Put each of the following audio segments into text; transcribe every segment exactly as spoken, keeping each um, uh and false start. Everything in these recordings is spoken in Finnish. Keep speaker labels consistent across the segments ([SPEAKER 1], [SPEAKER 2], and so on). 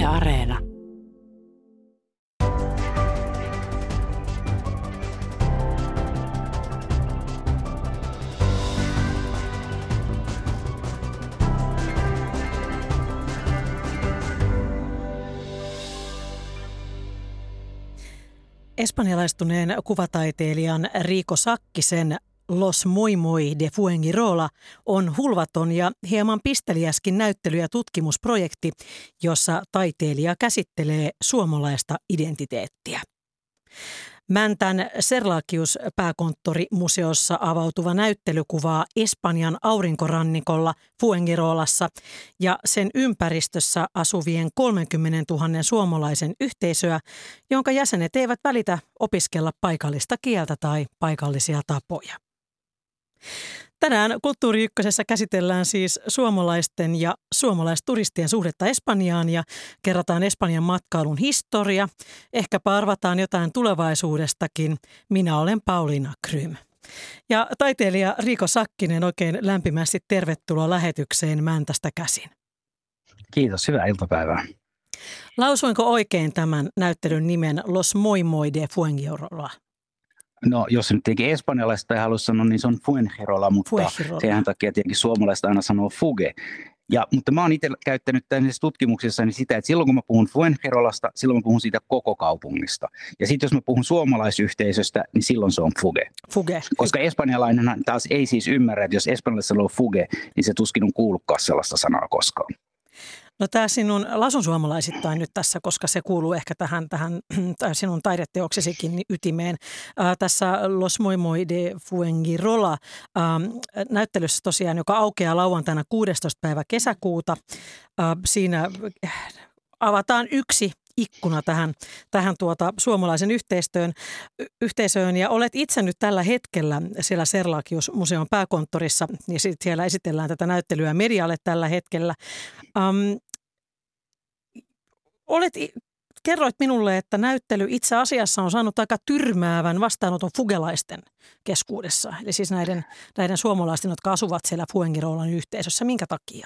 [SPEAKER 1] Areena.
[SPEAKER 2] Espanjalaistuneen kuvataiteilijan Rico Sakkisen Los Moi Moi de Fuengirola on hulvaton ja hieman pisteliäskin näyttely- ja tutkimusprojekti, jossa taiteilija käsittelee suomalaista identiteettiä. Mäntän Serlachius-pääkonttorimuseossa avautuva näyttely kuvaa Espanjan aurinkorannikolla Fuengirolassa ja sen ympäristössä asuvien kolmekymmentätuhatta suomalaisen yhteisöä, jonka jäsenet eivät välitä opiskella paikallista kieltä tai paikallisia tapoja. Tänään Kulttuuri Ykkösessä käsitellään siis suomalaisten ja suomalaisturistien suhdetta Espanjaan ja kerrataan Espanjan matkailun historia. Ehkäpä arvataan jotain tulevaisuudestakin. Minä olen Pauliina Krym. Ja taiteilija Rico Sakkinen, oikein lämpimästi tervetuloa lähetykseen Mäntästä käsin.
[SPEAKER 3] Kiitos, hyvää iltapäivää.
[SPEAKER 2] Lausuinko oikein tämän näyttelyn nimen Los Moi Moi de Fuengirola?
[SPEAKER 3] No, jos nyt tietenkin espanjalaista ei halua sanoa, niin se on Fuengirola, mutta
[SPEAKER 2] Fuengirola.
[SPEAKER 3] Sen takia tietenkin suomalaista aina sanoo Fuge. Ja, mutta mä oon itse käyttänyt tämmöisessä tutkimuksessani sitä, että silloin kun mä puhun Fuengirolasta, silloin mä puhun siitä koko kaupungista. Ja sitten jos mä puhun suomalaisyhteisöstä, niin silloin se on Fuge.
[SPEAKER 2] Fuge.
[SPEAKER 3] Koska espanjalainen taas ei siis ymmärrä, että jos espanjalaisella on Fuge, niin se tuskin on kuullutkaan sellaista sanaa koskaan.
[SPEAKER 2] No tämä sinun lasun suomalaisittain nyt tässä, koska se kuuluu ehkä tähän, tähän sinun taideteoksisikin ytimeen. Ää, tässä Los Moi Moi de Fuengirola ää, näyttelyssä tosiaan, joka aukeaa lauantaina kuudestoista päivä kesäkuuta. Ää, siinä avataan yksi ikkuna tähän, tähän tuota suomalaisen yhteistyön, yhteisöön. Ja olet itse nyt tällä hetkellä siellä Serlachius-museon pääkonttorissa, ja sit siellä esitellään tätä näyttelyä medialle tällä hetkellä. Um, olet, kerroit minulle, että näyttely itse asiassa on saanut aika tyrmäävän vastaanoton fugelaisten keskuudessa. Eli siis näiden, näiden suomalaisten, jotka asuvat siellä Fuengirolan yhteisössä. Minkä takia?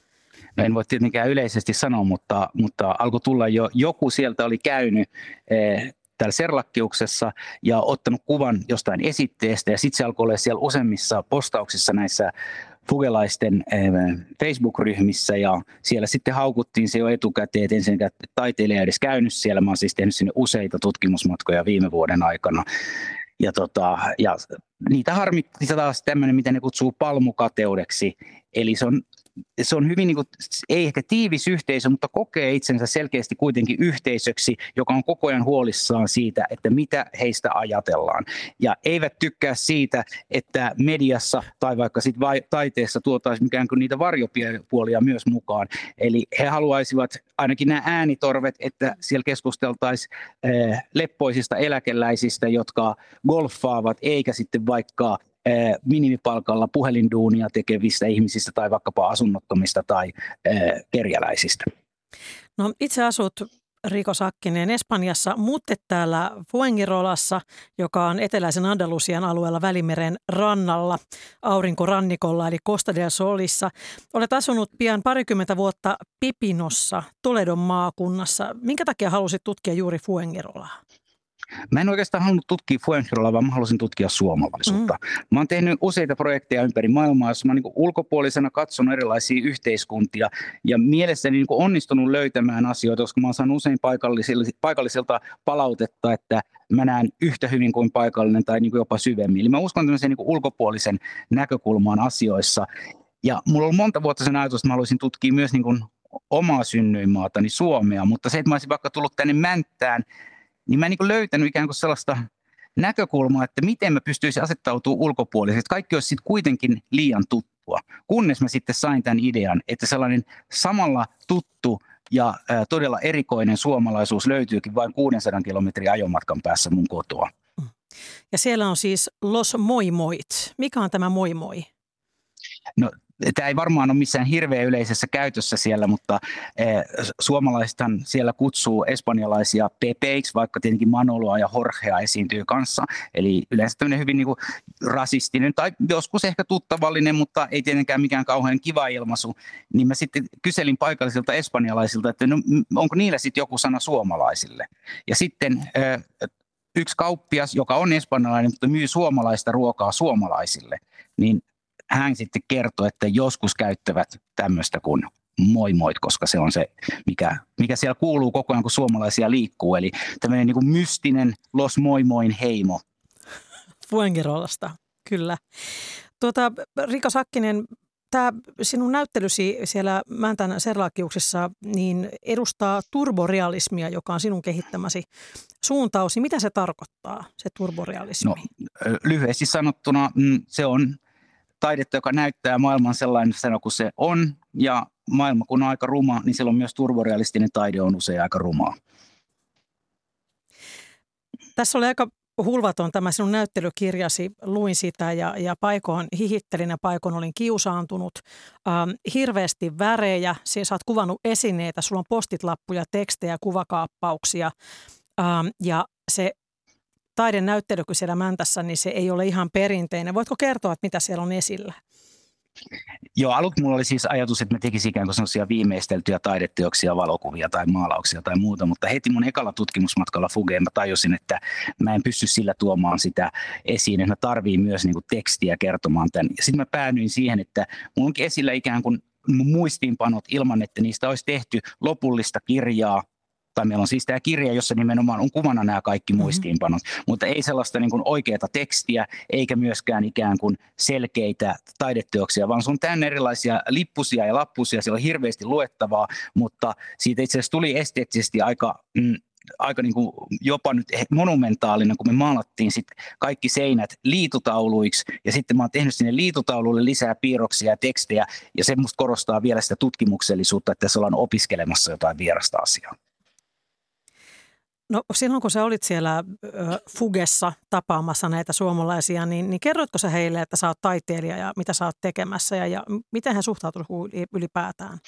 [SPEAKER 3] No en voi tietenkään yleisesti sanoa, mutta, mutta alkoi tulla jo, joku sieltä oli käynyt eh, täällä Serlachiuksessa ja ottanut kuvan jostain esitteestä ja sitten se alkoi olla siellä useimmissa postauksissa näissä fugelaisten eh, Facebook-ryhmissä ja siellä sitten haukuttiin se jo etukäteen, että ensinnäkään taiteilija ei edes käynyt siellä. Mä oon siis tehnyt sinne useita tutkimusmatkoja viime vuoden aikana. Ja, tota, ja niitä harmitti taas tämmöinen, mitä ne kutsuu palmukateudeksi, eli se on Se on hyvin, niin kuin, ei ehkä tiivis yhteisö, mutta kokee itsensä selkeästi kuitenkin yhteisöksi, joka on koko ajan huolissaan siitä, että mitä heistä ajatellaan. Ja eivät tykkää siitä, että mediassa tai vaikka sit vai, taiteessa tuotaisiin ikään kuin niitä varjopuolia myös mukaan. Eli he haluaisivat ainakin nämä äänitorvet, että siellä keskusteltaisiin eh, leppoisista eläkeläisistä, jotka golfaavat, eikä sitten vaikka minimipalkalla puhelinduunia tekevistä ihmisistä tai vaikkapa asunnottomista tai äh, kerjäläisistä.
[SPEAKER 2] No itse asut, Rico Sakkinen, Espanjassa, mutta täällä Fuengirolassa, joka on eteläisen Andalusian alueella Välimeren rannalla, aurinkorannikolla eli Costa del Solissa. Olet asunut pian parikymmentä vuotta Pipinossa, Toledon maakunnassa. Minkä takia halusit tutkia juuri Fuengirolaa?
[SPEAKER 3] Mä en oikeastaan halunnut tutkia Fuengirolaa, vaan mä halusin tutkia suomalaisuutta. Mm. Mä oon tehnyt useita projekteja ympäri maailmaa, jossa mä oon niin kuin ulkopuolisena katsonut erilaisia yhteiskuntia ja mielestäni niin kuin onnistunut löytämään asioita, koska mä oon saanut usein paikallisilta, paikallisilta palautetta, että mä näen yhtä hyvin kuin paikallinen tai niin kuin jopa syvemmin. Eli mä uskon tämmöisen niin kuin ulkopuolisen näkökulmaan asioissa. Ja mulla on monta vuotta sen ajatus, että mä haluaisin tutkia myös niin kuin omaa synnyinmaatani Suomea, mutta se, että mä olisin vaikka tullut tänne Mänttään, niin mä en niin löytänyt ikään kuin sellaista näkökulmaa, että miten mä pystyisin asettautumaan ulkopuolisesti. Että kaikki olisi sitten kuitenkin liian tuttua, kunnes mä sitten sain tämän idean, että sellainen samalla tuttu ja ää, todella erikoinen suomalaisuus löytyykin vain kuusisataa kilometrin ajomatkan päässä mun kotoa.
[SPEAKER 2] Ja siellä on siis Los Moi Moit. Mikä on tämä Moi Moi?
[SPEAKER 3] No tämä ei varmaan ole missään hirveän yleisessä käytössä siellä, mutta eh, suomalaisethan siellä kutsuu espanjalaisia pepeiksi, vaikka tietenkin Manoloa ja Jorgea esiintyy kanssa. Eli yleensä tämmöinen hyvin niin kuin rasistinen tai joskus ehkä tuttavallinen, mutta ei tietenkään mikään kauhean kiva ilmaisu. Niin mä sitten kyselin paikallisilta espanjalaisilta, että no, onko niillä sitten joku sana suomalaisille. Ja sitten eh, yksi kauppias, joka on espanjalainen, mutta myy suomalaista ruokaa suomalaisille, niin hän sitten kertoi, että joskus käyttävät tämmöistä kuin moi moit, koska se on se, mikä, mikä siellä kuuluu koko ajan, kun suomalaisia liikkuu. Eli tämmöinen niin kuin mystinen Los Moimoin heimo.
[SPEAKER 2] Fuengirolasta, kyllä. Tuota, Riikka Sakkinen, tämä sinun näyttelysi siellä Mäntän Serlakiuksessa niin edustaa turborealismia, joka on sinun kehittämäsi suuntaus. Mitä se tarkoittaa, se turborealismi?
[SPEAKER 3] No, lyhyesti sanottuna se on taidetta, joka näyttää maailman sellainen kuin se on, ja maailma kun on aika ruma, niin silloin myös turborealistinen taide on usein aika rumaa.
[SPEAKER 2] Tässä oli aika hulvaton tämä sinun näyttelykirjasi, luin sitä ja, ja paikoin hihittelin ja paikoin olin kiusaantunut. Ähm, hirveästi värejä, siis sä oot kuvannut esineitä, sulla on postitlappuja, tekstejä, kuvakaappauksia ähm, ja se taidenäyttely, kun siellä Mäntässä, niin se ei ole ihan perinteinen. Voitko kertoa, että mitä siellä on esillä?
[SPEAKER 3] Joo, aluksi mulla oli siis ajatus, että mä tekisin ikään kuin sellaisia viimeisteltyjä taideteoksia, valokuvia tai maalauksia tai muuta, mutta heti mun ekalla tutkimusmatkalla Fugeen mä tajusin, että mä en pysty sillä tuomaan sitä esiin, että mä tarviin myös niin kuin tekstiä kertomaan tämän. Ja sitten mä päädyin siihen, että mulla onkin esillä ikään kuin mun muistiinpanot ilman, että niistä olisi tehty lopullista kirjaa. Tai meillä on siis tämä kirja, jossa nimenomaan on kuvana nämä kaikki muistiinpanot, mm-hmm. mutta ei sellaista niin kuin oikeaa tekstiä, eikä myöskään ikään kuin selkeitä taideteoksia, vaan se on täynnä erilaisia lippusia ja lappusia, siellä on hirveästi luettavaa, mutta siitä itse asiassa tuli esteettisesti aika, mm, aika niin kuin jopa nyt monumentaalinen, kun me maalattiin sit kaikki seinät liitutauluiksi, ja sitten mä oon tehnyt sinne liitutauluille lisää piirroksia ja tekstejä, ja se musta korostaa vielä sitä tutkimuksellisuutta, että tässä ollaan opiskelemassa jotain vierasta asiaa.
[SPEAKER 2] No silloin kun sä olit siellä Fugessa tapaamassa näitä suomalaisia, niin, niin kerroitko sä heille, että sä oot taiteilija ja mitä sä oot tekemässä ja, ja miten he suhtautuivat ylipäätään?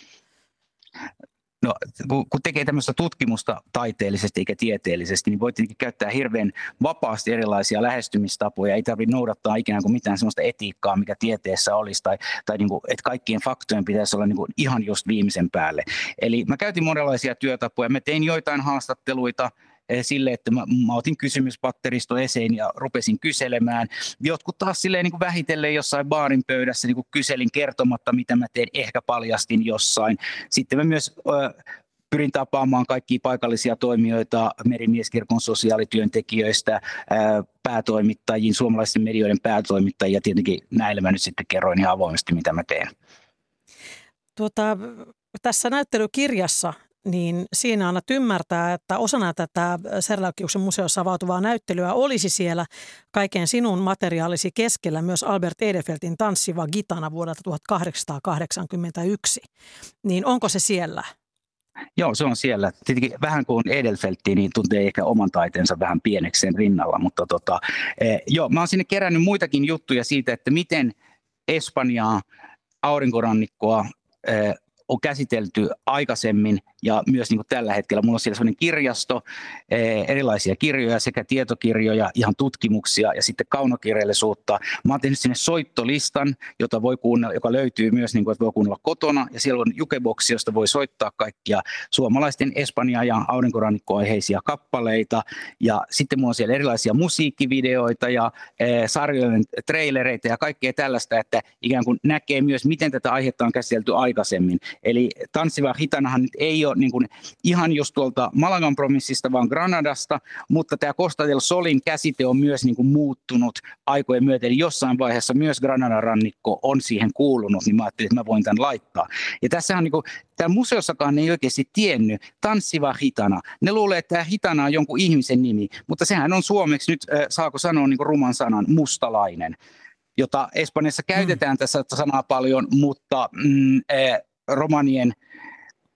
[SPEAKER 3] No, kun tekee tämmöistä tutkimusta taiteellisesti eikä tieteellisesti, niin voi tietenkin käyttää hirveän vapaasti erilaisia lähestymistapoja. Ei tarvitse noudattaa ikään kuin mitään sellaista etiikkaa, mikä tieteessä olisi, tai, tai niin kuin, että kaikkien faktojen pitäisi olla niin kuin ihan just viimeisen päälle. Eli mä käytin monenlaisia työtapoja. Mä tein joitain haastatteluita sille, että mä, mä otin kysymyspatteristo esiin ja rupesin kyselemään. Jotkut taas silleen niin kuin vähitellen jossain baarin pöydässä niin kuin kyselin kertomatta, mitä mä teen, ehkä paljastin jossain. Sitten mä myös ö, pyrin tapaamaan kaikkia paikallisia toimijoita, Merimieskirkon sosiaalityöntekijöistä, ö, päätoimittajiin, suomalaisten medioiden päätoimittajia. Tietenkin näillä mä nyt sitten kerroin ihan avoimesti, mitä mä teen.
[SPEAKER 2] Tuota, tässä näyttelykirjassa niin siinä annat ymmärtää, että osana tätä Serlakiuksen museossa avautuvaa näyttelyä olisi siellä kaiken sinun materiaalisi keskellä myös Albert Edelfeltin Tanssiva gitana vuodelta tuhatkahdeksansataakahdeksankymmentäyksi. Niin onko se siellä?
[SPEAKER 3] Joo, se on siellä. Tietenkin vähän kuin Edelfelttiin, niin tuntee ehkä oman taiteensa vähän pieneksi sen rinnalla, mutta tota, eh, joo, mä oon sinne kerännyt muitakin juttuja siitä, että miten Espanjaa, aurinkorannikkoa, eh, on käsitelty aikaisemmin ja myös niin kuin tällä hetkellä. Mulla on siellä sellainen kirjasto, erilaisia kirjoja, sekä tietokirjoja, ihan tutkimuksia ja sitten kaunokirjallisuutta. Mä oon tehnyt sinne soittolistan, jota voi kuunnella, joka löytyy myös, niin kuin, että voi kuunnella kotona. Ja siellä on jukeboksi, josta voi soittaa kaikkia suomalaisten Espanjaa ja aurinkorannikkoaiheisia kappaleita. Ja sitten mulla on siellä erilaisia musiikkivideoita ja sarjojen trailereita ja kaikkea tällaista, että ikään kuin näkee myös, miten tätä aihetta on käsitelty aikaisemmin. Eli Tanssiva gitanahan nyt ei ole niin kuin ihan just tuolta Malagan provinssista, vaan Granadasta, mutta tämä Costa del Solin käsite on myös niin kuin muuttunut aikojen myötä. Eli jossain vaiheessa myös Granadan rannikko on siihen kuulunut, niin mä ajattelin, että mä voin tämän laittaa. Ja tässähän niin kuin, tämä museossakaan ei oikeasti tiennyt Tanssiva gitana. Ne luulee, että tämä gitana on jonkun ihmisen nimi, mutta sehän on suomeksi nyt, saako sanoa niin kuin ruman sanan, mustalainen, jota Espanjassa käytetään mm. tässä sanaa paljon, mutta mm, eh, romanien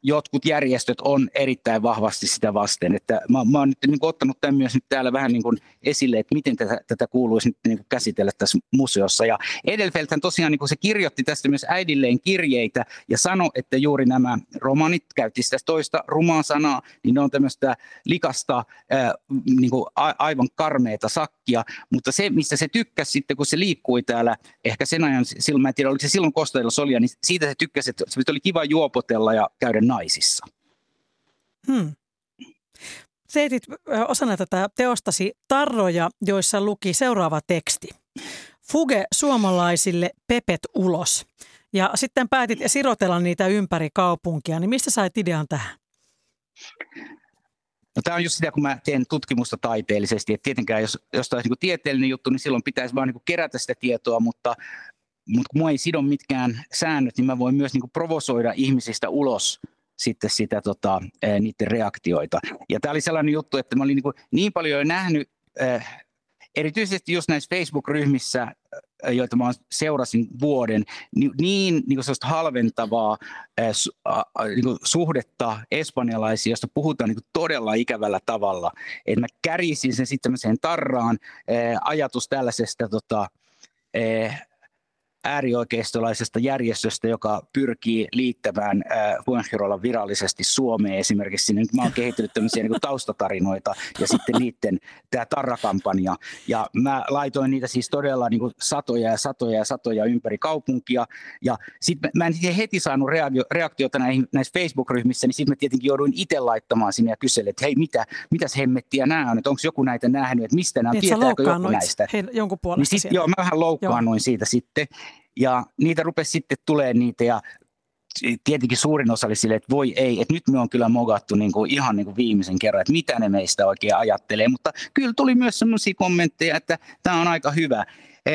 [SPEAKER 3] jotkut järjestöt on erittäin vahvasti sitä vasten. Että mä, mä oon nyt niin kuin ottanut tämän myös nyt täällä vähän niin kuin esille, että miten tätä, tätä kuuluisi nyt niin kuin käsitellä tässä museossa. Ja Edelfelthän tosiaan niin kuin se kirjoitti tästä myös äidilleen kirjeitä ja sanoi, että juuri nämä romanit, käytti sitä toista rumaa sanaa, niin ne on tämmöistä likasta, ää, niin kuin a, aivan karmeita sakkia. Mutta se, mistä se tykkäsi sitten, kun se liikkui täällä, ehkä sen ajan, silloin, mä en tiedä, oliko se silloin Costa del Solia, niin siitä se tykkäsi, että se oli kiva juopotella ja käydä naisissa.
[SPEAKER 2] Hmm. Teitit osana tätä teostasi tarroja, joissa luki seuraava teksti. Fuge suomalaisille, pepet ulos. Ja sitten päätit sirotella niitä ympäri kaupunkia. Niin mistä sait idean tähän?
[SPEAKER 3] No, tämä on just sitä, kun mä teen tutkimusta taiteellisesti. Että tietenkään, jos, jos tämä olisi niin tieteellinen juttu, niin silloin pitäisi vaan niin kerätä sitä tietoa, mutta, mutta kun mua ei sido mitkään säännöt, niin mä voin myös niin provosoida ihmisistä ulos sitten sitä, tota, niiden reaktioita. Ja tämä oli sellainen juttu, että mä olin niin, niin paljon jo nähnyt, äh, erityisesti just näissä Facebook-ryhmissä, äh, joita mä seurasin vuoden, niin, niin, niin sellaista halventavaa äh, su, äh, niin suhdetta espanjalaisia, josta puhutaan niin todella ikävällä tavalla. Et mä kärisin sen sitten tämmöiseen tarraan, äh, ajatus tällaisesta tota, äh, äärioikeistolaisesta järjestöstä, joka pyrkii liittämään äh, Fuengirolan virallisesti Suomeen esimerkiksi. Nyt mä oon kehitellyt tämmöisiä niin kuin taustatarinoita ja sitten niiden tämä tarrakampanja. Ja mä laitoin niitä siis todella niin kuin satoja ja satoja ja satoja ympäri kaupunkia. Ja sitten mä en heti saanut reaktio, reaktiota näihin, näissä Facebook-ryhmissä, niin sitten mä tietenkin jouduin itse laittamaan sinne ja kyselin, että hei, mitä, mitäs hemmettiä nämä on, että onko joku näitä nähnyt, että mistä nämä, niin, tietääkö joku näistä.
[SPEAKER 2] He, jonkun puolesta
[SPEAKER 3] niin sit, joo, mä vähän loukkaannuin siitä sitten. Ja niitä rupesi sitten tulemaan niitä ja tietenkin suurin osa oli silleen, että voi ei, että nyt me on kyllä mogattu niin kuin ihan niin kuin viimeisen kerran, että mitä ne meistä oikein ajattelee. Mutta kyllä tuli myös sellaisia kommentteja, että tämä on aika hyvä.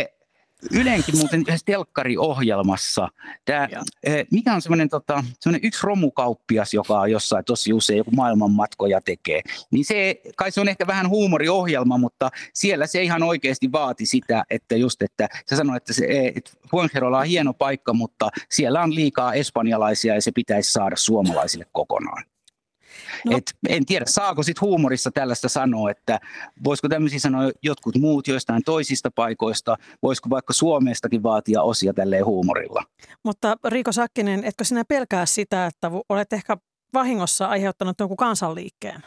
[SPEAKER 3] Ylenkin muuten yhdessä telkkariohjelmassa, tämä, mikä on semmoinen, tota, semmoinen yksi romukauppias, joka on jossain tosi usein joku maailmanmatkoja tekee, niin se, kai se on ehkä vähän huumoriohjelma, mutta siellä se ihan oikeasti vaati sitä, että just, että se sanoi, että, se, että Fuengirola on hieno paikka, mutta siellä on liikaa espanjalaisia ja se pitäisi saada suomalaisille kokonaan. No. Et en tiedä, saako sitten huumorissa tällaista sanoa, että voisiko tämmöisiä sanoa jotkut muut joistain toisista paikoista, voisiko vaikka Suomestakin vaatia osia tälleen huumorilla.
[SPEAKER 2] Mutta Riiko Sakkinen, etkö sinä pelkää sitä, että olet ehkä vahingossa aiheuttanut jonkun kansanliikkeen?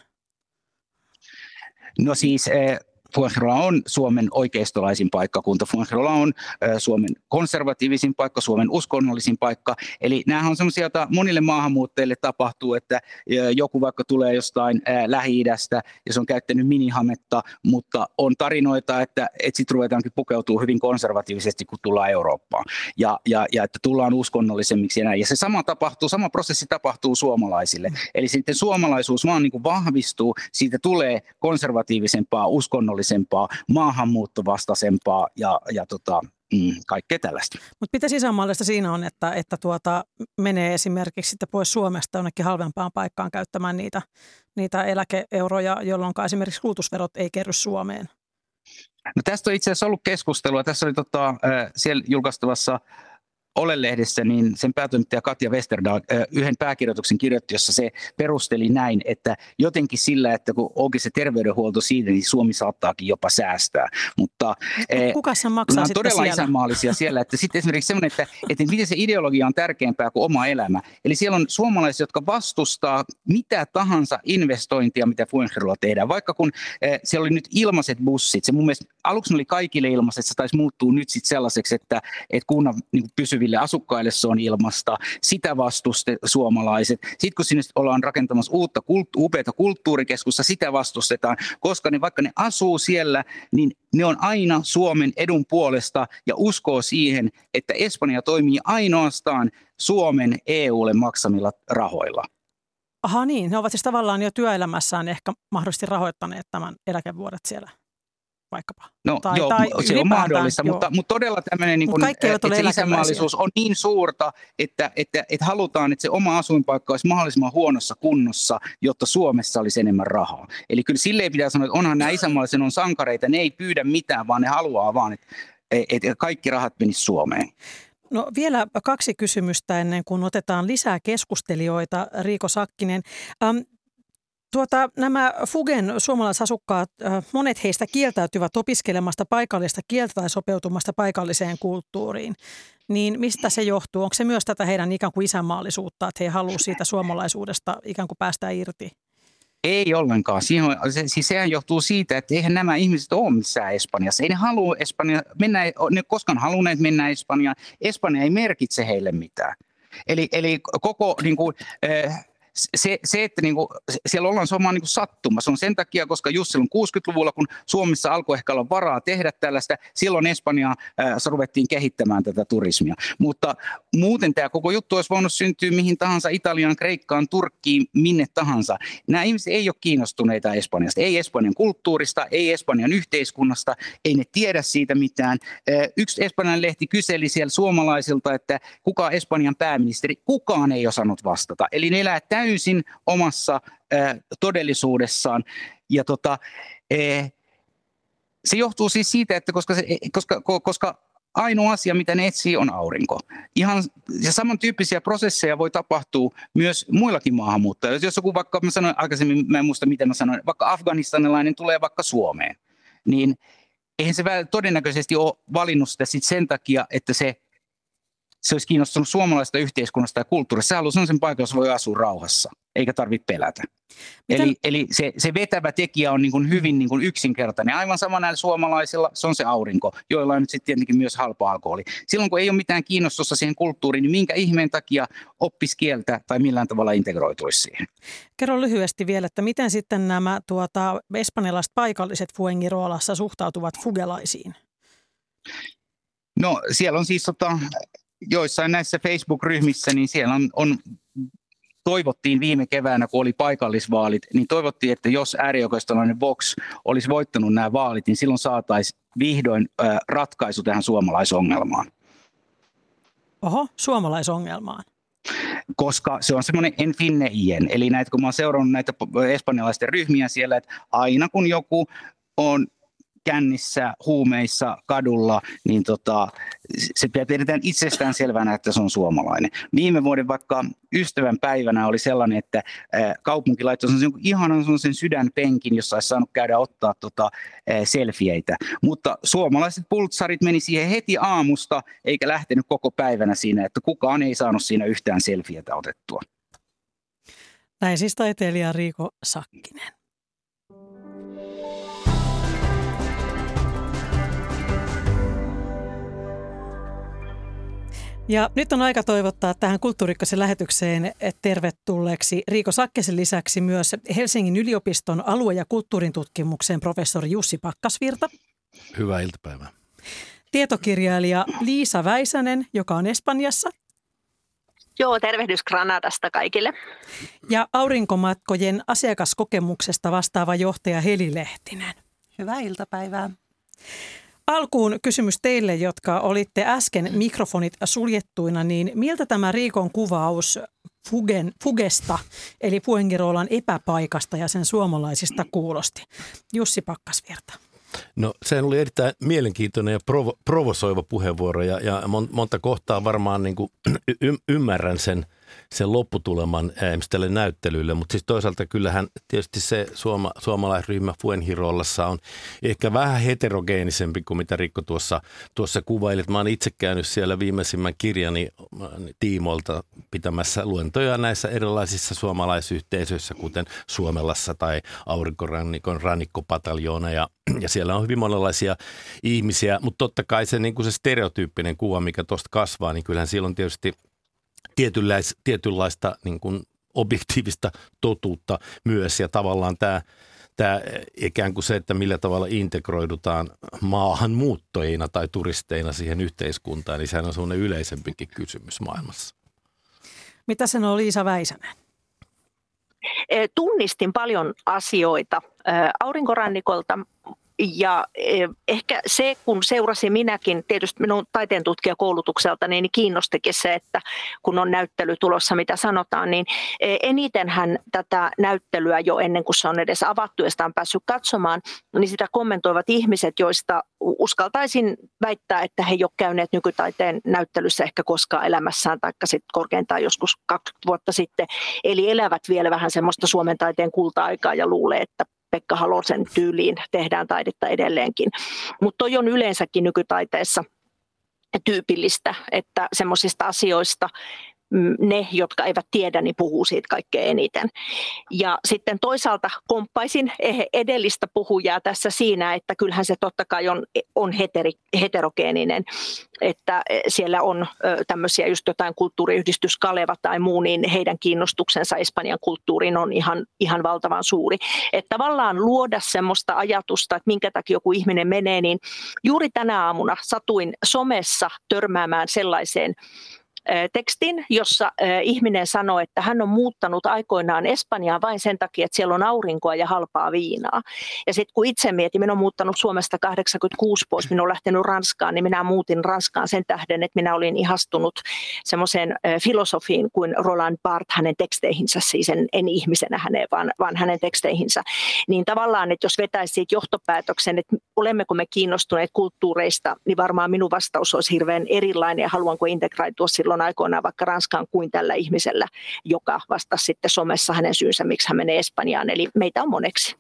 [SPEAKER 3] No siis... Eh, Fuengirola on Suomen oikeistolaisin paikkakunta. Fuengirola on Suomen konservatiivisin paikka, Suomen uskonnollisin paikka. Eli nämähän on sellaisia, joita monille maahanmuuttajille tapahtuu, että joku vaikka tulee jostain Lähi-idästä ja se on käyttänyt minihametta, mutta on tarinoita, että, että sitten ruvetaankin pukeutua hyvin konservatiivisesti, kun tullaan Eurooppaan. Ja, ja, ja että tullaan uskonnollisemmiksi ja näin. Ja se sama tapahtuu, sama prosessi tapahtuu suomalaisille. Eli sitten suomalaisuus vaan niin kuin vahvistuu, siitä tulee konservatiivisempaa, uskonnollisempaa, maahanmuuttovastaisempaa ja, ja tota, mm, kaikkea tällaista.
[SPEAKER 2] Mutta mitä sisämaallista siinä on, että, että tuota, menee esimerkiksi sitten pois Suomesta jonnekin halvempaan paikkaan käyttämään niitä, niitä eläke-euroja, jolloin esimerkiksi kulutusverot ei kerry Suomeen?
[SPEAKER 3] No, tästä on itse asiassa ollut keskustelua. Tässä oli tota, siellä julkaistuvassa Ole-lehdessä, niin sen päätoimittaja Katja Westerdahl yhden pääkirjoituksen kirjoitti, jossa se perusteli näin, että jotenkin sillä, että kun onkin se terveydenhuolto siitä, niin Suomi saattaakin jopa säästää. Mutta
[SPEAKER 2] kuka sen maksaa
[SPEAKER 3] sitten todella siellä? Isänmaallisia siellä, että sitten esimerkiksi semmoinen, että, että miten se ideologia on tärkeämpää kuin oma elämä. Eli siellä on suomalaisia, jotka vastustaa mitä tahansa investointia, mitä Fuengirola tehdään. Vaikka kun eh, siellä oli nyt ilmaiset bussit, se mun mielestä aluksi oli kaikille ilmaiset, se taisi muuttua nyt sitten sellaiseksi, että, että kunnan niin pysyville asukkaille se on ilmasta, sitä vastuste suomalaiset. Sitten kun sinne ollaan rakentamassa uutta upeata kulttuurikeskusta, sitä vastustetaan, koska ne, vaikka ne asuu siellä, niin ne on aina Suomen edun puolesta ja uskoo siihen, että Espanja toimii ainoastaan Suomen E U:lle maksamilla rahoilla.
[SPEAKER 2] Aha niin, ne ovat siis tavallaan jo työelämässään ehkä mahdollisesti rahoittaneet tämän eläkevuodet siellä. Vaikkapa.
[SPEAKER 3] No
[SPEAKER 2] tai,
[SPEAKER 3] joo,
[SPEAKER 2] tai
[SPEAKER 3] se on mahdollista, mutta, mutta todella tämmöinen, niin kun, että se isänmaallisuus on niin suurta, että, että, että halutaan, että se oma asuinpaikka olisi mahdollisimman huonossa kunnossa, jotta Suomessa olisi enemmän rahaa. Eli kyllä silleen pitää sanoa, että onhan nämä isänmaalliset on sankareita, ne ei pyydä mitään, vaan ne haluaa vaan, että, että kaikki rahat menisivät Suomeen.
[SPEAKER 2] No vielä kaksi kysymystä ennen kuin otetaan lisää keskustelijoita, Riiko Sakkinen. Ähm, Tuota, nämä Fugen suomalaisasukkaat, monet heistä kieltäytyvät opiskelemasta paikallista kieltä tai sopeutumasta paikalliseen kulttuuriin. Niin mistä se johtuu? Onko se myös tätä heidän ikään kuin isänmaallisuutta, että he haluavat siitä suomalaisuudesta ikään kuin päästä irti?
[SPEAKER 3] Ei ollenkaan. Siihen, se, siis sehän johtuu siitä, että eihän nämä ihmiset ole missään Espanjassa. Ei ne halua Espanja, mennä, ne koskaan halunneet mennä Espanjaan. Espanja ei merkitse heille mitään. Eli, eli koko niin kuin, äh, Se, se, että niinku, siellä ollaan suomaan niinku sattuma, se on sen takia, koska just silloin kuusikymmentäluvulla, kun Suomessa alkoi ehkä olla varaa tehdä tällaista, silloin Espanjaa äh, ruvettiin kehittämään tätä turismia. Mutta muuten tämä koko juttu olisi voinut syntyä mihin tahansa, Italiaan, Kreikkaan, Turkkiin, minne tahansa. Nämä ihmiset ei ole kiinnostuneita Espanjasta, ei Espanjan kulttuurista, ei Espanjan yhteiskunnasta, ei ne tiedä siitä mitään. Äh, yksi espanjan lehti kyseli siellä suomalaisilta, että kuka on Espanjan pääministeri, kukaan ei osannut vastata. Eli ne elää täysin omassa äh, todellisuudessaan. Ja tota, äh, se johtuu siis siitä, että koska, se, koska, koska ainoa asia, mitä ne etsii, on aurinko. Ihan ja samantyyppisiä prosesseja voi tapahtua myös muillakin maahanmuuttajilla. Jos joku vaikka, mä sanoin aikaisemmin, mä en muista mitä mä sanoin, vaikka afganistanilainen tulee vaikka Suomeen, niin eihän se todennäköisesti ole valinnut sitä sit sen takia, että se se olisi kiinnostunut suomalaista yhteiskunnasta ja kulttuurista. Se haluaa sellaisen paikan, jossa voi asua rauhassa, eikä tarvitse pelätä. Miten? Eli, eli se, se vetävä tekijä on niin kuin hyvin niin kuin yksinkertainen. Aivan sama näillä suomalaisilla, se on se aurinko, joilla on nyt sitten tietenkin myös halpa alkoholi. Silloin kun ei ole mitään kiinnostusta siihen kulttuuriin, niin minkä ihmeen takia oppisi kieltä tai millään tavalla integroituisi siihen?
[SPEAKER 2] Kerro lyhyesti vielä, että miten sitten nämä tuota, espanjalaiset paikalliset Fuengiroolassa suhtautuvat fugelaisiin?
[SPEAKER 3] No siellä on siis tota... joissain näissä Facebook-ryhmissä, niin siellä on, on, toivottiin viime keväänä, kun oli paikallisvaalit, niin toivottiin, että jos äärioikeistolainen Vox olisi voittanut nämä vaalit, niin silloin saataisiin vihdoin äh, ratkaisu tähän suomalaisongelmaan.
[SPEAKER 2] Oho, suomalaisongelmaan.
[SPEAKER 3] Koska se on semmoinen en finne ien, eli näitä, kun mä oon seurannut näitä espanjalaisten ryhmiä siellä, että aina kun joku on kännissä, huumeissa, kadulla, niin tota, se pidetään itsestään selvänä, että se on suomalainen. Viime vuoden vaikka ystävän päivänä oli sellainen, että ää, kaupunki laittoi sellaisen ihanan sellaisen sydänpenkin, jossa olisi saanut käydä ottaa tota, ää, selfieitä. Mutta suomalaiset pultsarit meni siihen heti aamusta, eikä lähtenyt koko päivänä siinä, että kukaan ei saanut siinä yhtään selfietä otettua.
[SPEAKER 2] Näin siis taiteilija Riiko Sakkinen. Ja nyt on aika toivottaa tähän Kulttuuri Ykkösen lähetykseen tervetulleeksi Riiko Sakkisen lisäksi myös Helsingin yliopiston alue- ja kulttuurintutkimuksen professori Jussi Pakkasvirta.
[SPEAKER 1] Hyvää iltapäivää.
[SPEAKER 2] Tietokirjailija Liisa Väisänen, joka on Espanjassa.
[SPEAKER 4] Joo, tervehdys Granadasta kaikille.
[SPEAKER 2] Ja aurinkomatkojen asiakaskokemuksesta vastaava johtaja Heli Lehtinen.
[SPEAKER 5] Hyvää iltapäivää.
[SPEAKER 2] Alkuun kysymys teille, jotka olitte äsken mikrofonit suljettuina, niin miltä tämä Riikon kuvaus Fugen, Fugesta, eli Fuengirolan epäpaikasta ja sen suomalaisista kuulosti? Jussi Pakkasvirta.
[SPEAKER 1] No sehän oli erittäin mielenkiintoinen ja provo- provosoiva puheenvuoro ja, ja monta kohtaa varmaan niin kuin y- ymmärrän sen, sen lopputuleman esimerkiksi tälle näyttelylle, mutta siis toisaalta kyllähän tietysti se suoma, suomalaisryhmä Fuengiroolassa on ehkä vähän heterogeenisempi kuin mitä Riikko tuossa, tuossa kuvaili. Mä oon itse käynyt siellä viimeisimmän kirjani tiimoilta pitämässä luentoja näissä erilaisissa suomalaisyhteisöissä, kuten Suomelassa tai Aurinkorannikon rannikkopataljoona ja, ja siellä on hyvin monenlaisia ihmisiä, mutta totta kai se, niin kuin se stereotyyppinen kuva, mikä tuosta kasvaa, niin kyllähän siellä on tietysti Tietynlaista, tietynlaista niin kuin objektiivista totuutta myös ja tavallaan tämä, tämä ikään kuin se, että millä tavalla integroidutaan maahanmuuttajina tai turisteina siihen yhteiskuntaan, niin sehän on sellainen yleisempikin kysymys maailmassa.
[SPEAKER 2] Mitä sanoo Liisa Väisänen?
[SPEAKER 4] Tunnistin paljon asioita aurinkorannikolta Ja ehkä se, kun seurasin minäkin, tietysti minun taiteen tutkijakoulutukselta, niin kiinnostikin se, että kun on näyttely tulossa, mitä sanotaan, niin enitenhän tätä näyttelyä jo ennen kuin se on edes avattu ja sitä on päässyt katsomaan, niin sitä kommentoivat ihmiset, joista uskaltaisin väittää, että he ei ole käyneet nykytaiteen näyttelyssä ehkä koskaan elämässään, taikka sitten korkeintaan joskus kaksikymmentä vuotta sitten. Eli elävät vielä vähän semmoista Suomen taiteen kulta-aikaa ja luulee, että Pekka Halosen tyyliin tehdään taidetta edelleenkin. Mutta toi on yleensäkin nykytaiteessa tyypillistä, että semmoisista asioista ne, jotka eivät tiedä, niin puhuu siitä kaikkein eniten. Ja sitten toisaalta komppaisin edellistä puhujaa tässä siinä, että kyllähän se totta kai on, on heteri, heterogeeninen, että siellä on tämmöisiä just jotain kulttuuriyhdistys Kaleva tai muu, niin heidän kiinnostuksensa Espanjan kulttuuriin on ihan, ihan valtavan suuri. Että tavallaan luoda semmoista ajatusta, että minkä takia joku ihminen menee, niin juuri tänä aamuna satuin somessa törmäämään sellaiseen tekstin, jossa ihminen sanoo, että hän on muuttanut aikoinaan Espanjaan vain sen takia, että siellä on aurinkoa ja halpaa viinaa. Ja sitten kun itse mietin, minä olen muuttanut Suomesta kahdeksankymmentäkuusi pois, minä olen lähtenyt Ranskaan, niin minä muutin Ranskaan sen tähden, että minä olin ihastunut semmoiseen filosofiin kuin Roland Barthes hänen teksteihinsä, siis en, en ihmisenä häneen, vaan, vaan hänen teksteihinsä. Niin tavallaan, että jos vetäisi siitä johtopäätöksen, että olemmeko me kiinnostuneet kulttuureista, niin varmaan minun vastaus olisi hirveän erilainen ja haluanko integroitua silloin aikoinaan vaikka Ranskaan kuin tällä ihmisellä, joka vastasi sitten somessa hänen syynsä, miksi hän menee Espanjaan. Eli meitä on moneksi.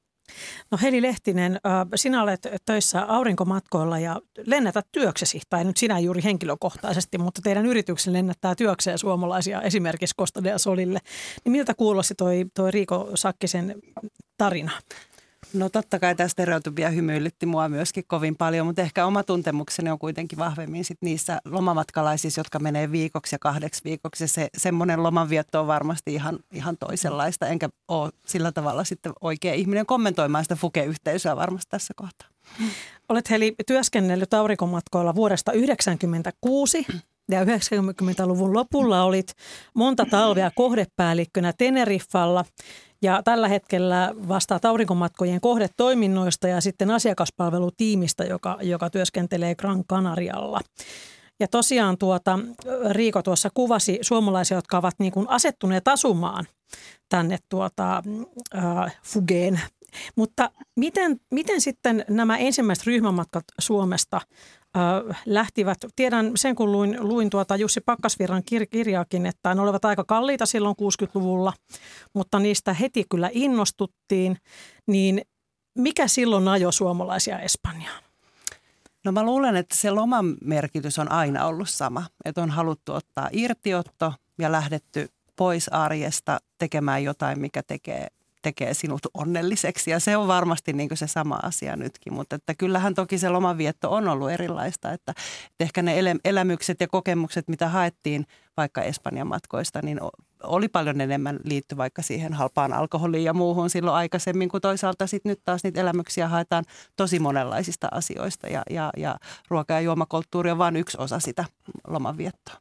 [SPEAKER 2] No Heli Lehtinen, sinä olet töissä aurinkomatkoilla ja lennätät työksesi, tai nyt sinä juuri henkilökohtaisesti, mutta teidän yrityksen lennättää työkseen suomalaisia esimerkiksi Costa del Solille. Niin miltä kuulosti toi, toi Riiko Sakkisen tarina?
[SPEAKER 5] No totta kai tämä stereotypia hymyilytti mua myöskin kovin paljon, mutta ehkä oma tuntemukseni on kuitenkin vahvemmin sit niissä lomamatkalaisissa, jotka menee viikoksi ja kahdeksi viikoksi. Se, semmoinen lomanvietto on varmasti ihan, ihan toisenlaista, enkä ole sillä tavalla sitten oikea ihminen kommentoimaan sitä Fuke-yhteisöä varmasti tässä kohtaa.
[SPEAKER 2] Olet Heli työskennellyt aurinkomatkoilla vuodesta yhdeksänkymmentäkuusi. Ja yhdeksänkymmentäluvun lopulla olit monta talvea kohdepäällikkönä Teneriffalla ja tällä hetkellä vastaat aurinkomatkojen kohdetoiminnoista ja sitten asiakaspalvelutiimistä, joka, joka työskentelee Gran Canarialla. Ja tosiaan tuota, Riiko tuossa kuvasi suomalaisia, jotka ovat niin kuin asettuneet asumaan tänne tuota, äh, Fugeen. Mutta miten, miten sitten nämä ensimmäiset ryhmämatkat Suomesta äh, lähtivät? Tiedän sen, kun luin, luin tuota Jussi Pakkasvirran kir- kirjaakin, että ne olivat aika kalliita silloin kuusikymmentäluvulla, mutta niistä heti kyllä innostuttiin. Niin mikä silloin ajoi suomalaisia Espanjaan?
[SPEAKER 5] No mä luulen, että se loman merkitys on aina ollut sama, että on haluttu ottaa irtiotto ja lähdetty pois arjesta tekemään jotain, mikä tekee tekee sinut onnelliseksi ja se on varmasti niin kuin se sama asia nytkin, mutta että kyllähän toki se lomanvietto on ollut erilaista, että, että ehkä ne ele, elämykset ja kokemukset, mitä haettiin vaikka Espanjan matkoista, niin oli paljon enemmän liitty vaikka siihen halpaan alkoholiin ja muuhun silloin aikaisemmin, kun toisaalta sitten nyt taas niitä elämyksiä haetaan tosi monenlaisista asioista ja, ja, ja ruoka- ja juomakulttuuri on vain yksi osa sitä lomanviettoa.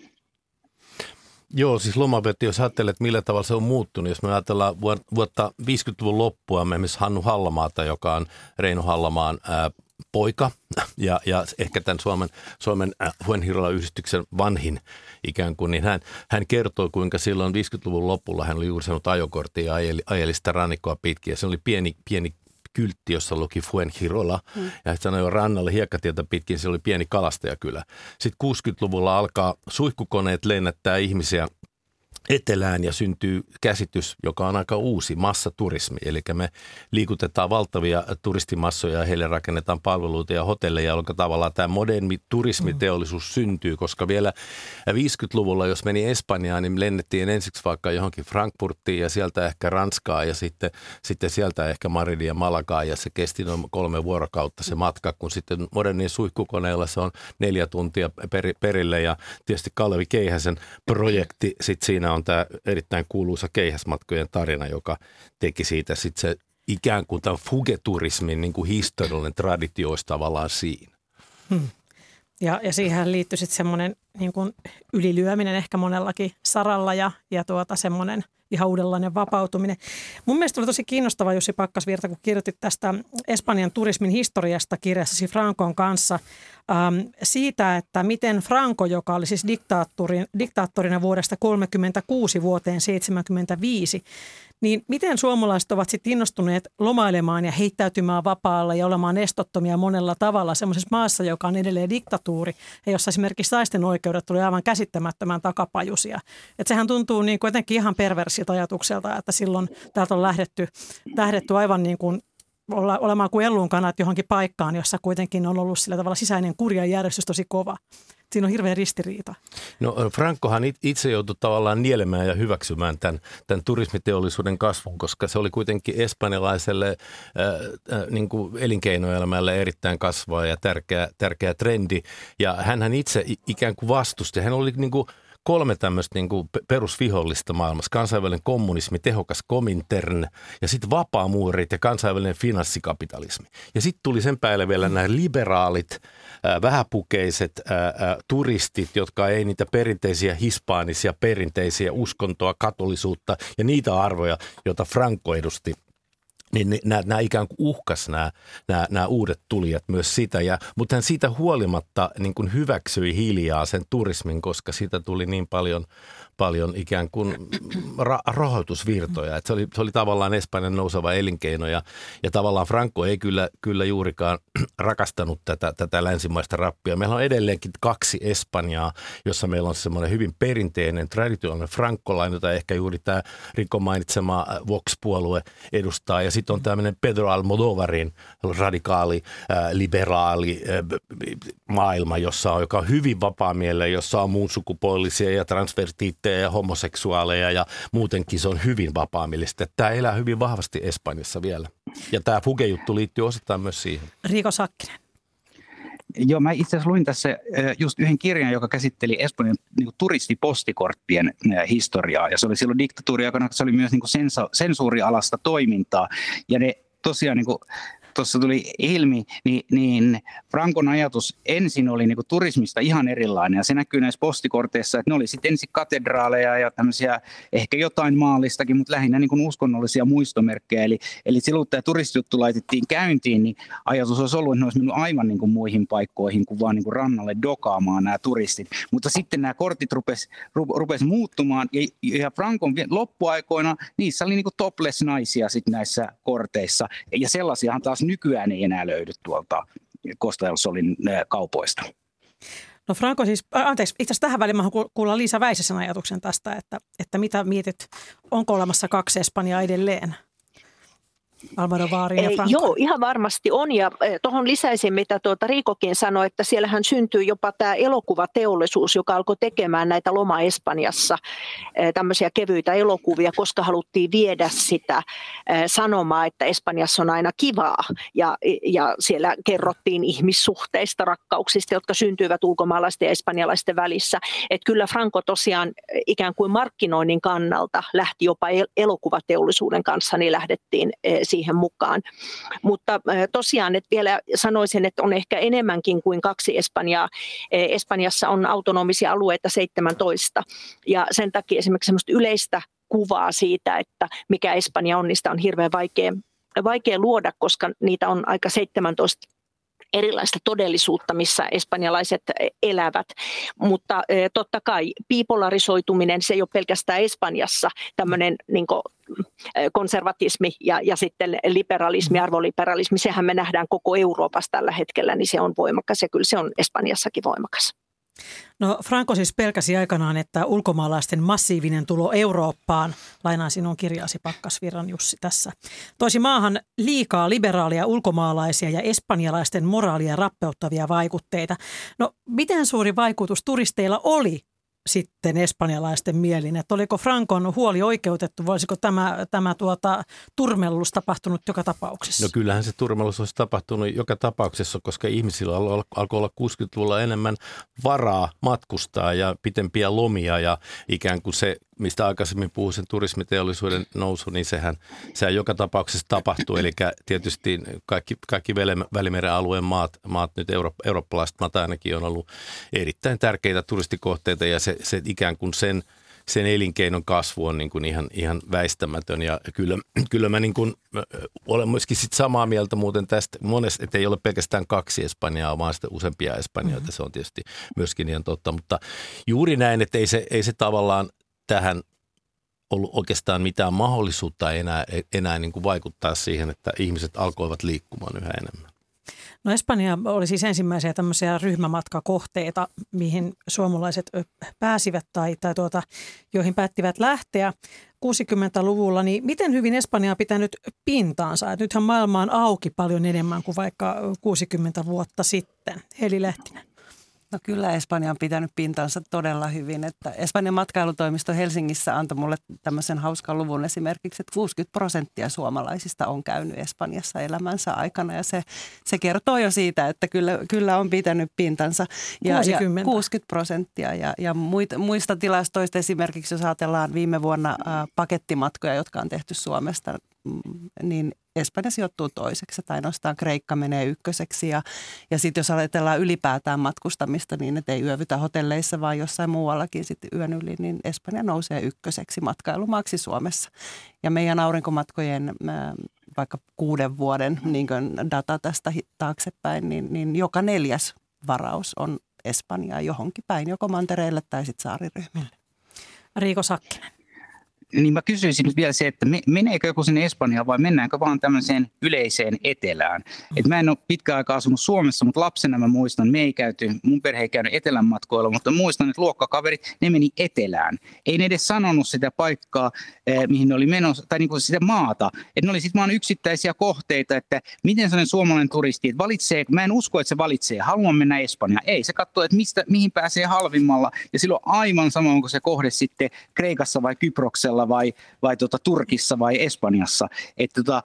[SPEAKER 1] Joo, siis lomavietto, jos ajattelet, millä tavalla se on muuttunut. Jos me ajatellaan vuotta viisikymmentäluvun loppua, me esimerkiksi Hannu Hallamaata, joka on Reino Hallamaan ää, poika ja, ja ehkä tämän Suomen, Suomen äh, Fuengirola-yhdistyksen vanhin ikään kuin, niin hän, hän kertoi, kuinka silloin viisikymmentäluvun lopulla hän oli juuri saanut ajokorttia ja ajeli, ajeli sitä rannikkoa pitkin. Ja se oli pieni, pieni kyltti, jossa luki Fuengirola. Mm. Ja hän sanoi rannalle hiekkatietä pitkin, se oli pieni kalastajakylä. Sitten kuusikymmentäluvulla alkaa suihkukoneet lennättää ihmisiä etelään ja syntyy käsitys, joka on aika uusi, massaturismi. Eli me liikutetaan valtavia turistimassoja ja heille rakennetaan palveluita ja hotelleja, jolloin tavallaan tämä moderni turismiteollisuus syntyy, koska vielä viisikymmentäluvulla, jos meni Espanjaan, niin lennettiin ensiksi vaikka johonkin Frankfurtiin ja sieltä ehkä Ranskaan ja sitten, sitten sieltä ehkä Madridin ja Malagaan ja se kesti noin kolme vuorokautta se matka, kun sitten modernin suihkukoneella se on neljä tuntia peri, perille ja tietysti Kalevi Keihäsen projekti sitten siinä on tämä erittäin kuuluisa keihäsmatkojen tarina, joka teki siitä sitten se ikään kuin tämän fugeturismin niin kuin historiallinen traditio olisi tavallaan siinä. Hmm.
[SPEAKER 2] Ja, ja siihen liittyy sitten semmoinen niin kuin ylilyöminen ehkä monellakin saralla ja, ja tuota, semmoinen ihan uudenlainen vapautuminen. Mun mielestä oli tosi kiinnostava Jussi Pakkasvirta, kun kirjoitit tästä Espanjan turismin historiasta kirjassasi Francon kanssa ähm, siitä, että miten Franco, joka oli siis diktaattorina vuodesta tuhatyhdeksänsataakolmekymmentäkuusi vuoteen seitsemänkymmentäviisi, niin miten suomalaiset ovat sitten innostuneet lomailemaan ja heittäytymään vapaalla ja olemaan estottomia monella tavalla semmoisessa maassa, joka on edelleen diktatuuri ja jossa esimerkiksi naisten oikeudet tuli aivan käsittämättömän takapajuisia. Että sehän tuntuu niin kuin jotenkin ihan perversiltä ajatukselta, että silloin täältä on lähdetty, lähdetty aivan niin kuin olla, olemaan kuin ellun kanat johonkin paikkaan, jossa kuitenkin on ollut sillä tavalla sisäinen kurja järjestys tosi kova. Siinä on hirveä ristiriita. No
[SPEAKER 1] Francohan itse joutui tavallaan nielemään ja hyväksymään tämän, tämän turismiteollisuuden kasvun, koska se oli kuitenkin espanjalaiselle äh, äh, niin kuin elinkeinoelämälle erittäin kasvava ja tärkeä, tärkeä trendi. Ja hänhän itse ikään kuin vastusti. Hän oli niin kuin kolme tämmöistä niin kuin perusvihollista maailmassa. Kansainvälinen kommunismi, tehokas Komintern ja sitten vapaamuurit ja kansainvälinen finanssikapitalismi. Ja sitten tuli sen päälle vielä nämä liberaalit, äh, vähäpukeiset äh, äh, turistit, jotka ei niitä perinteisiä hispaanisia, perinteisiä uskontoa, katolisuutta ja niitä arvoja, joita Franco edusti. Niin nämä, nämä ikään kuin uhkas nämä, nämä, nämä uudet tulijat myös sitä, ja, mutta hän siitä huolimatta niin kuin hyväksyi hiljaa sen turismin, koska siitä tuli niin paljon, paljon ikään kuin ra- rahoitusvirtoja. Että se, oli, se oli tavallaan Espanjan nouseva elinkeino, ja, ja tavallaan Franco ei kyllä, kyllä juurikaan rakastanut tätä, tätä länsimaista rappia. Meillä on edelleenkin kaksi Espanjaa, jossa meillä on semmoinen hyvin perinteinen, traditionaalinen frankolainen, jota ehkä juuri tämä Rico mainitsema Vox-puolue edustaa, ja sitten on tämmöinen Pedro Almodóvarin radikaali, äh, liberaali äh, maailma, jossa on, joka on hyvin vapaamielinen, jossa on muun sukupuolisia ja transvestiitteja ja homoseksuaaleja ja muutenkin se on hyvin vapaamielistä. Tämä elää hyvin vahvasti Espanjassa vielä. Ja tämä Fuge-juttu liittyy osittain myös siihen.
[SPEAKER 2] Riiko Sakkinen.
[SPEAKER 3] Joo, mä itse asiassa luin tässä just yhden kirjan, joka käsitteli Espanjan niin turistipostikorttien historiaa. Ja se oli silloin diktatuuriaikana, se oli myös niin sensa- sensuurialasta toimintaa. Ja ne tosiaan, niin kuin tuossa tuli ilmi, niin, niin Francon ajatus ensin oli niin kuin turismista ihan erilainen. Ja se näkyy näissä postikorteissa, että ne oli sitten ensin katedraaleja ja tämmöisiä ehkä jotain maallistakin, mutta lähinnä niin kuin uskonnollisia muistomerkkejä. Eli, eli silloin kun tämä turistijuttu laitettiin käyntiin, niin ajatus olisi ollut, että ne olisi mennyt aivan niin kuin muihin paikkoihin kuin vaan niin kuin rannalle dokaamaan nämä turistit. Mutta sitten nämä kortit rupesi rupes muuttumaan ja, ja Francon loppuaikoina niissä oli niin kuin topless-naisia sitten näissä korteissa. Ja sellaisiahan taas nykyään ei enää löydy tuolta Costa del Solin kaupoista.
[SPEAKER 2] No Franco siis, anteeksi, itse asiassa tähän väliin mä haluan kuulla Liisa Väisäsen ajatuksen tästä, että, että mitä mietit, onko olemassa kaksi Espanjaa edelleen? Almodóvar ja Franco.
[SPEAKER 4] Joo, ihan varmasti on, ja tuohon lisäisin, mitä tuota Riikokin sanoi, että siellähän syntyy jopa tämä elokuvateollisuus, joka alkoi tekemään näitä Loma Espanjassa tämmöisiä kevyitä elokuvia, koska haluttiin viedä sitä sanomaa, että Espanjassa on aina kivaa, ja, ja siellä kerrottiin ihmissuhteista, rakkauksista, jotka syntyivät ulkomaalaisten ja espanjalaisten välissä. Että kyllä Franco tosiaan ikään kuin markkinoinnin kannalta lähti jopa elokuvateollisuuden kanssa, niin lähdettiin siihen mukaan. Mutta tosiaan, että vielä sanoisin, että on ehkä enemmänkin kuin kaksi Espanjaa. Espanjassa on autonomisia alueita seitsemäntoista, ja sen takia esimerkiksi semmoista yleistä kuvaa siitä, että mikä Espanja on, niistä on hirveän vaikea, vaikea luoda, koska niitä on aika seitsemäntoista erilaista todellisuutta, missä espanjalaiset elävät, mutta totta kai bipolarisoituminen, se ei ole pelkästään Espanjassa tämmöinen niin kuin konservatismi ja, ja sitten liberalismi, arvoliberalismi, sehän me nähdään koko Euroopassa tällä hetkellä, niin se on voimakas ja kyllä se on Espanjassakin voimakas.
[SPEAKER 2] No Franco siis pelkäsi aikanaan, että ulkomaalaisten massiivinen tulo Eurooppaan, lainaan sinun kirjaasi Pakkasvirran Jussi tässä, toisi maahan liikaa liberaalia ulkomaalaisia ja espanjalaisten moraalia rappeuttavia vaikutteita. No miten suuri vaikutus turisteilla oli sitten espanjalaisten mieliin, että oliko Francon huoli oikeutettu, voisiko tämä, tämä tuota, turmellus tapahtunut joka tapauksessa?
[SPEAKER 1] No kyllähän se turmellus olisi tapahtunut joka tapauksessa, koska ihmisillä alkoi olla kuusikymmentäluvulla enemmän varaa matkustaa ja pitempiä lomia ja ikään kuin se mistä aikaisemmin puhuin, sen turismiteollisuuden nousu, niin sehän, sehän joka tapauksessa tapahtuu. Eli tietysti kaikki, kaikki Välimeren alueen maat, maat nyt euro, eurooppalaiset maat ainakin on ollut erittäin tärkeitä turistikohteita ja se, se ikään kuin sen, sen elinkeinon kasvu on niin kuin ihan, ihan väistämätön. Ja kyllä, kyllä mä niin kuin olen myöskin sit samaa mieltä muuten tästä monesta, että ei ole pelkästään kaksi Espanjaa, vaan sitten useampia Espanjoita. Mm-hmm. Se on tietysti myöskin ihan totta, mutta juuri näin, että ei se, ei se tavallaan tähän ollut oikeastaan mitään mahdollisuutta enää, enää niin kuin vaikuttaa siihen, että ihmiset alkoivat liikkumaan yhä enemmän.
[SPEAKER 2] No Espanja oli siis ensimmäisiä tämmöisiä ryhmämatkakohteita, mihin suomalaiset pääsivät tai, tai tuota, joihin päättivät lähteä kuusikymmentäluvulla. Niin miten hyvin Espanja on pitänyt pintaansa? Et nythän maailma on auki paljon enemmän kuin vaikka kuusikymmentä vuotta sitten. Heli Lehtinen.
[SPEAKER 5] No kyllä Espanja on pitänyt pintansa todella hyvin, että Espanjan matkailutoimisto Helsingissä antoi mulle tämmöisen hauskan luvun esimerkiksi, että kuusikymmentä prosenttia suomalaisista on käynyt Espanjassa elämänsä aikana ja se, se kertoo jo siitä, että kyllä, kyllä on pitänyt pintansa. Ja,
[SPEAKER 2] kuusikymmentä.
[SPEAKER 5] Ja kuusikymmentä prosenttia ja, ja muita, muista tilastoista esimerkiksi, jos ajatellaan viime vuonna ä, pakettimatkoja, jotka on tehty Suomesta, niin Espanja sijoittuu toiseksi, tai ainoastaan Kreikka menee ykköseksi. Ja, ja sitten jos ajatellaan ylipäätään matkustamista, niin että ei yövytä hotelleissa, vaan jossain muuallakin sitten yön yli, niin Espanja nousee ykköseksi matkailumaaksi Suomessa. Ja meidän aurinkomatkojen vaikka kuuden vuoden niin kuin data tästä taaksepäin, niin, niin joka neljäs varaus on Espanjaa johonkin päin, joko mantereille tai sitten saariryhmille.
[SPEAKER 2] Riiko Sakkinen.
[SPEAKER 3] Niin mä kysyisin nyt vielä se, että meneekö joku sinne Espanjaan vai mennäänkö vaan tämmöiseen yleiseen etelään? Et mä en ole pitkään aikaa asunut Suomessa, mutta lapsena mä muistan, me ei käyty, mun perhe ei käynyt etelän matkoilla, mutta muistan, että luokkakaverit, ne meni etelään. Ei ne edes sanonut sitä paikkaa, eh, mihin ne oli menossa, tai niin kuin sitä maata. Että ne oli sitten vaan yksittäisiä kohteita, että miten sellainen suomalainen turisti, että valitsee, mä en usko, että se valitsee, haluan mennä Espanjaan. Ei, se katsoo, että mistä, mihin pääsee halvimmalla, ja silloin aivan sama, onko se kohde sitten Kreikassa vai Kyproksella, vai, vai tuota, Turkissa vai Espanjassa. Että tota,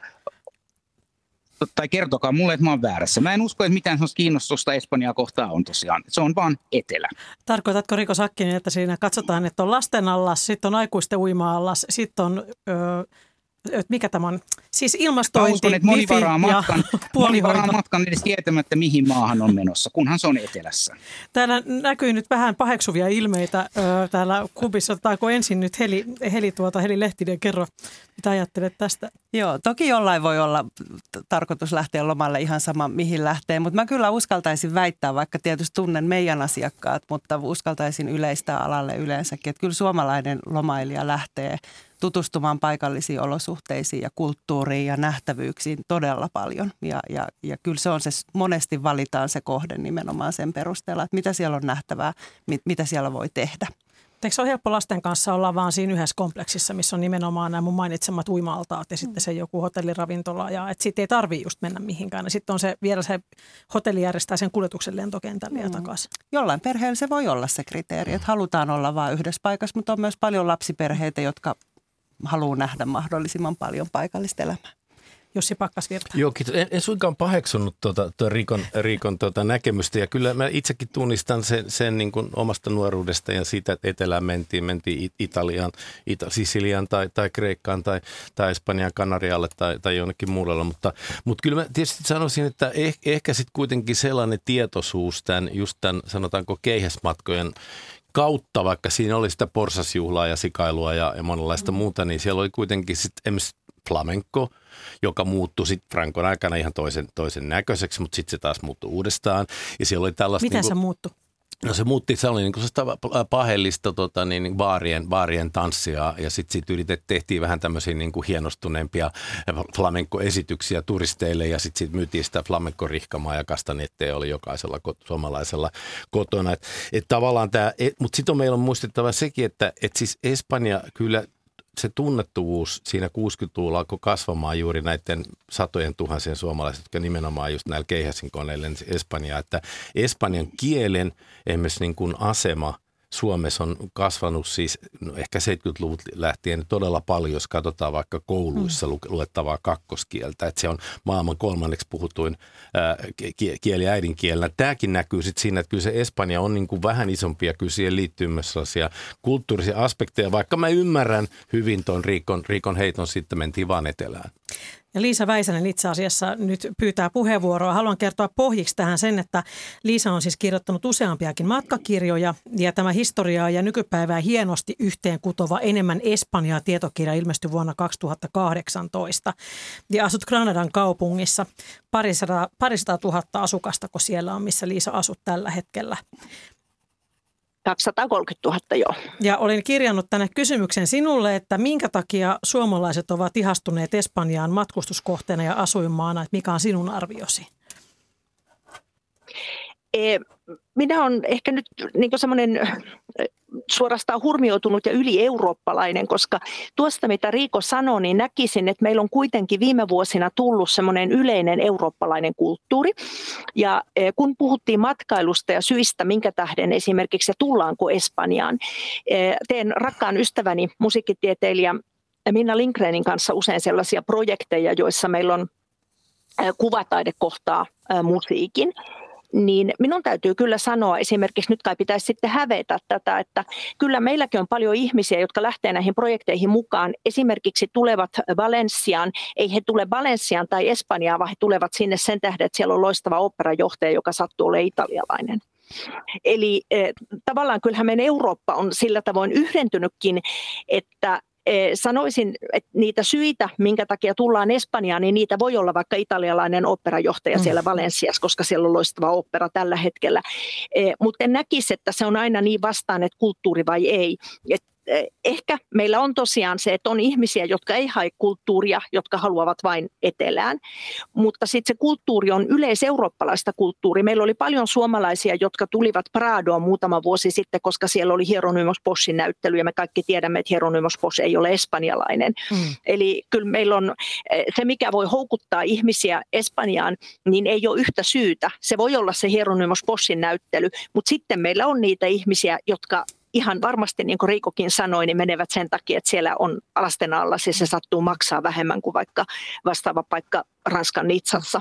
[SPEAKER 3] tai kertokaa mulle, että mä oon väärässä. Mä en usko, että mitään sellaista kiinnostusta Espanjaa kohtaan on tosiaan. Se on vaan etelä.
[SPEAKER 2] Tarkoitatko Riiko Sakkinen, että siinä katsotaan, että on lasten allas, sitten on aikuisten uima-allas, sitten on... Öö, mikä tämä on? Siis ilmastointi,
[SPEAKER 3] mä uskon, että moni varaa matkan, moni varaa matkan edes tietämättä, mihin maahan on menossa, kunhan se on etelässä.
[SPEAKER 2] Täällä näkyy nyt vähän paheksuvia ilmeitä ö, täällä kubissa. Otetaanko ensin nyt Heli, Heli, tuota, Heli Lehtinen, kerro, mitä ajattelet tästä?
[SPEAKER 5] Joo, toki jollain voi olla tarkoitus lähteä lomalle ihan sama, mihin lähtee, mutta mä kyllä uskaltaisin väittää, vaikka tietysti tunnen meidän asiakkaat, mutta uskaltaisin yleistää alalle yleensäkin, että kyllä suomalainen lomailija lähtee tutustumaan paikallisiin olosuhteisiin ja kulttuuriin ja nähtävyyksiin todella paljon. Ja, ja, ja kyllä se on se, monesti valitaan se kohde nimenomaan sen perusteella, että mitä siellä on nähtävää, mit, mitä siellä voi tehdä.
[SPEAKER 2] Eikö se ole helppo lasten kanssa olla vaan siinä yhdessä kompleksissa, missä on nimenomaan nämä mun mainitsemat uima-altaat ja sitten se joku hotelliravintola ja että siitä ei tarvitse just mennä mihinkään. Ja sitten on se vielä se hotelli järjestää sen kuljetuksen lentokentälle ja takaisin.
[SPEAKER 5] Jollain perheellä se voi olla se kriteeri, että halutaan olla vain yhdessä paikassa, mutta on myös paljon lapsiperheitä, jotka haluaa nähdä mahdollisimman paljon paikallista elämää.
[SPEAKER 2] Jussi Pakkasvirta.
[SPEAKER 1] Joo, kiitos. En, en suinkaan paheksunut tuota, tuota Riikon, Riikon tuota näkemystä ja kyllä mä itsekin tunnistan sen, sen niin kuin omasta nuoruudesta ja siitä, että etelään mentiin, mentiin Italiaan, Ita- Sisiliaan tai, tai Kreikkaan tai, tai Espanjaan, Kanarialle tai, tai jonnekin muualla, mutta, mutta kyllä mä tietysti sanoisin, että eh, ehkä sitten kuitenkin sellainen tietoisuus tämän, just tämän sanotaanko keihäsmatkojen kautta, vaikka siinä oli sitä porsasjuhlaa ja sikailua ja, ja monenlaista mm. muuta, niin siellä oli kuitenkin sitten esimerkiksi flamenco, joka muuttui sitten Francon aikana ihan toisen, toisen näköiseksi, mutta sitten se taas muuttui uudestaan. Ja siellä oli tällaista...
[SPEAKER 2] Miten
[SPEAKER 1] niin kuin,
[SPEAKER 2] se muuttui?
[SPEAKER 1] No se muutti, se oli niin kuin pahellista tota, niin, baarien, baarien tanssia ja sitten sit yritet, tehtiin vähän tämmöisiä niin kuin hienostuneempia flamenco-esityksiä turisteille ja sitten sit myytiin sitä flamenco-rihkamaa ja kastanetteja oli jokaisella kot, suomalaisella kotona. Et, et tavallaan tämä, mutta sitten meillä on muistettava sekin, että et siis Espanja kyllä se tunnettuvuus siinä kuusikymmentäluvulla alkoi kasvamaan juuri näiden satojen tuhansien suomalaisista, jotka nimenomaan just näillä keihäsinkoneilla Espanjaa, että Espanjan kielen esimerkiksi niin kuin asema Suomessa on kasvanut siis no ehkä seitsemänkymmentäluvulta lähtien todella paljon, jos katsotaan vaikka kouluissa mm. luettavaa kakkoskieltä, että se on maailman kolmanneksi puhutuin ää, kieli äidinkielenä. Tämäkin näkyy sitten siinä, että kyllä se Espanja on niin kuin vähän isompi ja kyllä siihen liittyy myös sellaisia kulttuurisia aspekteja, vaikka mä ymmärrän hyvin tuon Riikon, Riikon heiton, sitten mentiin vaan etelään.
[SPEAKER 2] Ja Liisa Väisänen itse asiassa nyt pyytää puheenvuoroa. Haluan kertoa pohjiksi tähän sen, että Liisa on siis kirjoittanut useampiakin matkakirjoja ja tämä historiaa ja nykypäivää hienosti yhteenkutova Enemmän Espanjaa -tietokirja ilmestyi vuonna kaksituhattakahdeksantoista. Ja asut Granadan kaupungissa, parisata, parisata tuhatta asukasta, kun siellä on, missä Liisa asut tällä hetkellä.
[SPEAKER 4] kaksisataakolmekymmentätuhatta, joo.
[SPEAKER 2] Ja olin kirjannut tänne kysymyksen sinulle, että minkä takia suomalaiset ovat ihastuneet Espanjaan matkustuskohteena ja asuinmaana, että mikä on sinun arviosi?
[SPEAKER 4] Minä olen ehkä nyt niin semmoinen suorastaan hurmioitunut ja yli-eurooppalainen, koska tuosta mitä Riiko sanoi, niin näkisin, että meillä on kuitenkin viime vuosina tullut semmoinen yleinen eurooppalainen kulttuuri. Ja kun puhuttiin matkailusta ja syistä, minkä tähden esimerkiksi tullaanko Espanjaan, teen rakkaan ystäväni musiikkitieteilijä Minna Lindgrenin kanssa usein sellaisia projekteja, joissa meillä on kuvataide kohtaa musiikin. Niin minun täytyy kyllä sanoa, esimerkiksi nyt kai pitäisi sitten hävetä tätä, että kyllä meilläkin on paljon ihmisiä, jotka lähtee näihin projekteihin mukaan. Esimerkiksi tulevat Valensiaan, ei he tule Valensiaan tai Espanjaan, vaan he tulevat sinne sen tähden, että siellä on loistava oopperajohtaja, joka sattuu olemaan italialainen. Eli eh, tavallaan kyllähän meidän Eurooppa on sillä tavoin yhdentynytkin, että sanoisin, että niitä syitä, minkä takia tullaan Espanjaan, niin niitä voi olla vaikka italialainen oopperajohtaja siellä Valensiassa, koska siellä on loistava ooppera tällä hetkellä. Mutta en näkisi, että se on aina niin vastaan, että kulttuuri vai ei. Et ehkä meillä on tosiaan se, että on ihmisiä, jotka ei hae kulttuuria, jotka haluavat vain etelään, mutta sitten se kulttuuri on yleiseurooppalaista kulttuuria. Meillä oli paljon suomalaisia, jotka tulivat Pradoon muutama vuosi sitten, koska siellä oli Hieronymus Boschin näyttely ja me kaikki tiedämme, että Hieronymus Bosch ei ole espanjalainen. Mm. Eli kyllä meillä on se, mikä voi houkuttaa ihmisiä Espanjaan, niin ei ole yhtä syytä. Se voi olla se Hieronymus Boschin näyttely, mutta sitten meillä on niitä ihmisiä, jotka ihan varmasti, niin kuin Riikokin sanoi, niin menevät sen takia, että siellä on lasten alla, siis se sattuu maksaa vähemmän kuin vaikka vastaava paikka Ranskan Nitsassa.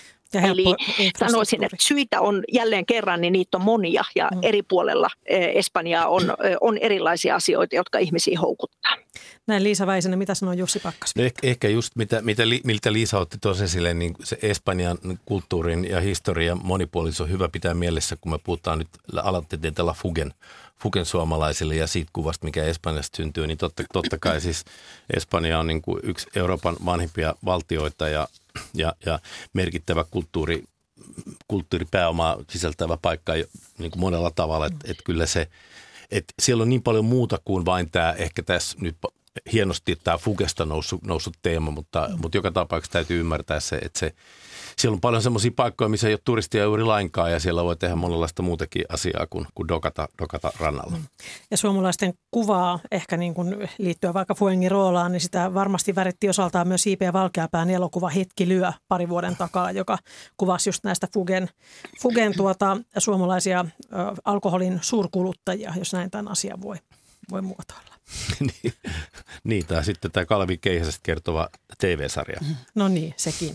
[SPEAKER 4] Eli sanoisin, että syitä on jälleen kerran, niin niitä on monia ja mm. eri puolella Espanjaa on, on erilaisia asioita, jotka ihmisiä houkuttaa.
[SPEAKER 2] Näin Liisa Väisänen, mitä sanoo Jussi Pakkas?
[SPEAKER 1] No ehkä, ehkä just mitä, mitä, miltä Liisa otti tuossa esille, niin se Espanjan kulttuurin ja historian monipuolisuus on hyvä pitää mielessä, kun me puhutaan nyt aloitteella Fugen, Fugen suomalaisille ja siitä kuvasta, mikä Espanjasta syntyy, niin totta, totta kai siis Espanja on niin kuin yksi Euroopan vanhimpia valtioita ja, ja, ja merkittävä kulttuuri, kulttuuripääoma sisältävä paikka niin kuin monella tavalla, että, että kyllä se, että siellä on niin paljon muuta kuin vain tämä, ehkä tässä nyt hienosti tämä Fugesta noussut, noussut teema, mutta, mutta joka tapauksessa täytyy ymmärtää se, että se, siellä on paljon semmoisia paikkoja, missä ei ole turistia juuri lainkaan ja siellä voi tehdä monenlaista muutakin asiaa kuin, kuin dokata, dokata rannalla.
[SPEAKER 2] Ja suomalaisten kuvaa ehkä niin kuin liittyen vaikka Fuengiroolaan, niin sitä varmasti väritti osaltaan myös I P Valkeapään elokuva Hetki lyö pari vuoden takaa, joka kuvasi just näistä Fugen, Fugen tuota, suomalaisia ö, alkoholin suurkuluttajia, jos näin tämän asian voi, voi muotoilla.
[SPEAKER 1] niin, niin, tai sitten tämä Kalvi Keihäsestä kertova T V-sarja.
[SPEAKER 2] No niin, sekin.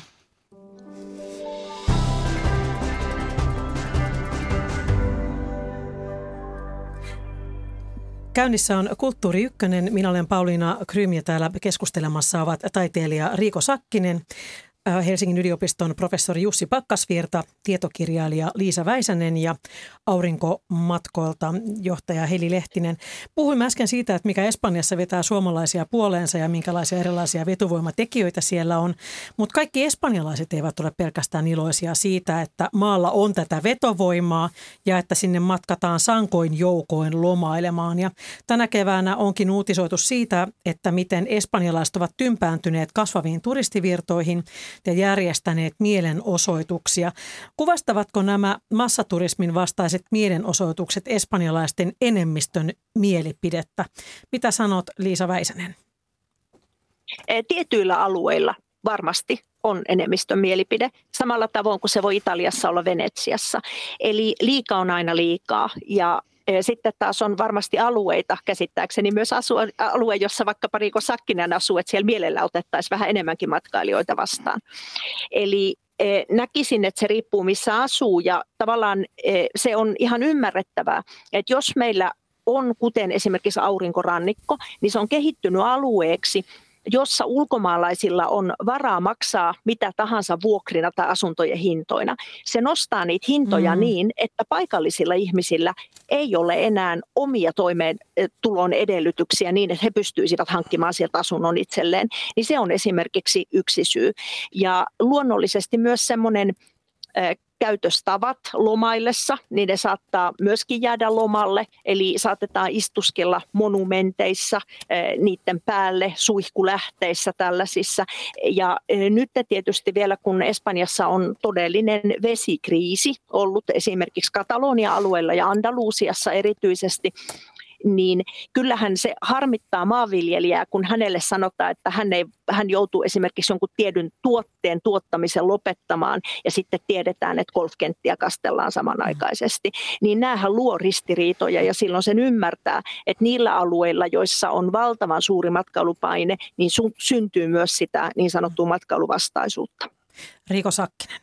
[SPEAKER 2] Käynnissä on Kulttuuri Ykkönen. Minä olen Pauliina Krym ja täällä keskustelemassa ovat taiteilija Riiko Sakkinen, Helsingin yliopiston professori Jussi Pakkasvirta, tietokirjailija Liisa Väisänen ja Aurinkomatkoilta johtaja Heli Lehtinen. Puhuimme äsken siitä, että mikä Espanjassa vetää suomalaisia puoleensa ja minkälaisia erilaisia vetovoimatekijöitä siellä on. Mutta kaikki espanjalaiset eivät ole pelkästään iloisia siitä, että maalla on tätä vetovoimaa ja että sinne matkataan sankoin joukoin lomailemaan. Ja tänä keväänä onkin uutisoitu siitä, että miten espanjalaiset ovat tympääntyneet kasvaviin turistivirtoihin ja järjestäneet mielenosoituksia. Kuvastavatko nämä massaturismin vastaiset mielenosoitukset espanjalaisten enemmistön mielipidettä? Mitä sanot, Liisa Väisänen?
[SPEAKER 4] Tietyillä alueilla varmasti on enemmistön mielipide, samalla tavoin kuin se voi Italiassa olla Venetsiassa. Eli liika on aina liikaa ja Sitten taas on varmasti alueita, käsittääkseni myös asu, alue, jossa vaikkapa Riikko Sakkinen asuu, että siellä mielellä otettaisiin vähän enemmänkin matkailijoita vastaan. Eli näkisin, että se riippuu missä asuu ja tavallaan se on ihan ymmärrettävää, että jos meillä on, kuten esimerkiksi aurinkorannikko, niin se on kehittynyt alueeksi, jossa ulkomaalaisilla on varaa maksaa mitä tahansa vuokrina tai asuntojen hintoina. Se nostaa niitä hintoja mm. niin, että paikallisilla ihmisillä ei ole enää omia toimeentulon edellytyksiä niin, että he pystyisivät hankkimaan sieltä asunnon itselleen. Niin se on esimerkiksi yksi syy. Ja luonnollisesti myös semmoinen äh, käytöstavat lomaillessa, niin ne saattaa myöskin jäädä lomalle, eli saatetaan istuskella monumenteissa, niiden päälle, suihkulähteissä tällaisissa. Ja nyt tietysti vielä, kun Espanjassa on todellinen vesikriisi ollut esimerkiksi Katalonia-alueella ja Andalusiassa erityisesti, niin kyllähän se harmittaa maanviljelijää, kun hänelle sanotaan, että hän, ei, hän joutuu esimerkiksi jonkun tiedyn tuotteen tuottamisen lopettamaan ja sitten tiedetään, että golfkenttiä kastellaan samanaikaisesti. Niin näähän luo ristiriitoja ja silloin sen ymmärtää, että niillä alueilla, joissa on valtavan suuri matkailupaine, niin su- syntyy myös sitä niin sanottua matkailuvastaisuutta.
[SPEAKER 2] Riikko Sakkinen.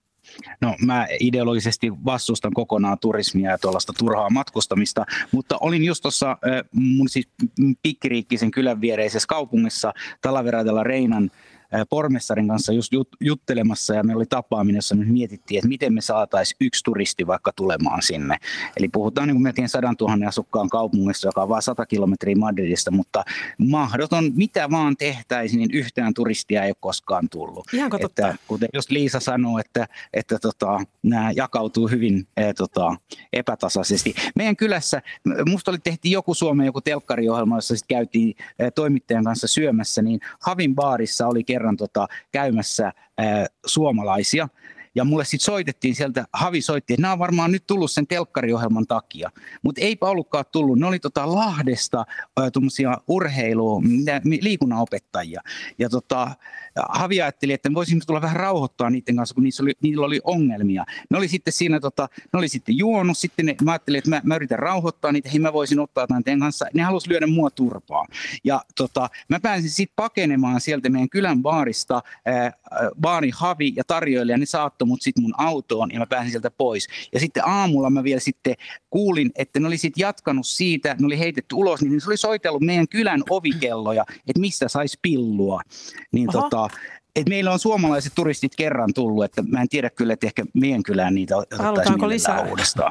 [SPEAKER 3] No mä ideologisesti vastustan kokonaan turismia ja tuollaista turhaa matkustamista, mutta olin just tuossa mun siis pikkiriikkisen kylän viereisessä kaupungissa Talavera de la Reinan pormestarin kanssa just juttelemassa ja meillä oli tapaaminen, jossa me mietittiin, että miten me saataisiin yksi turisti vaikka tulemaan sinne. Eli puhutaan niin kuin melkein sadan tuhannen asukkaan kaupungissa, joka on vain sata kilometriä Madridista, mutta mahdoton, mitä vaan tehtäisiin, niin yhtään turistia ei ole koskaan tullut. Että, kuten just Liisa sanoi, että, että tota, nämä jakautuu hyvin eh, tota, epätasaisesti. Meidän kylässä, musta oli tehtiin joku Suomen joku telkkariohjelma, jossa sitten käytiin eh, toimittajan kanssa syömässä, niin Havin baarissa oli kerran tota, käymässä ää, suomalaisia. Ja mulle sitten soitettiin sieltä, Havi soitti, että nämä on varmaan nyt tullut sen telkkariohjelman takia. Mutta eipä ollutkaan tullut. Ne oli tota Lahdesta tuommoisia urheilu, liikunnanopettajia. Ja tota, Havi ajatteli, että voisimme tulla vähän rauhoittaa niiden kanssa, kun niissä oli, niillä oli ongelmia. Ne oli sitten siinä, tota, ne oli sitten juonut. Sitten ne, mä ajattelin, että mä, mä yritän rauhoittaa niitä. Hei, mä voisin ottaa jotain teidän kanssa. Ne halusi lyödä mua turpaan. Ja tota, mä pääsin sitten pakenemaan sieltä meidän kylän baarista. Ää, baari Havi ja tarjoilija, ne saattoi mut sitten mun autoon ja mä pääsin sieltä pois. Ja sitten aamulla mä vielä sitten kuulin, että ne oli sitten jatkanut siitä, ne oli heitetty ulos, niin se oli soitellut meidän kylän ovikelloja, että mistä saisi pillua. Niin tota, että meillä on suomalaiset turistit kerran tullut, että mä en tiedä kyllä, että ehkä meidän kylään niitä otettaisiin millään uudestaan.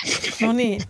[SPEAKER 2] No niin.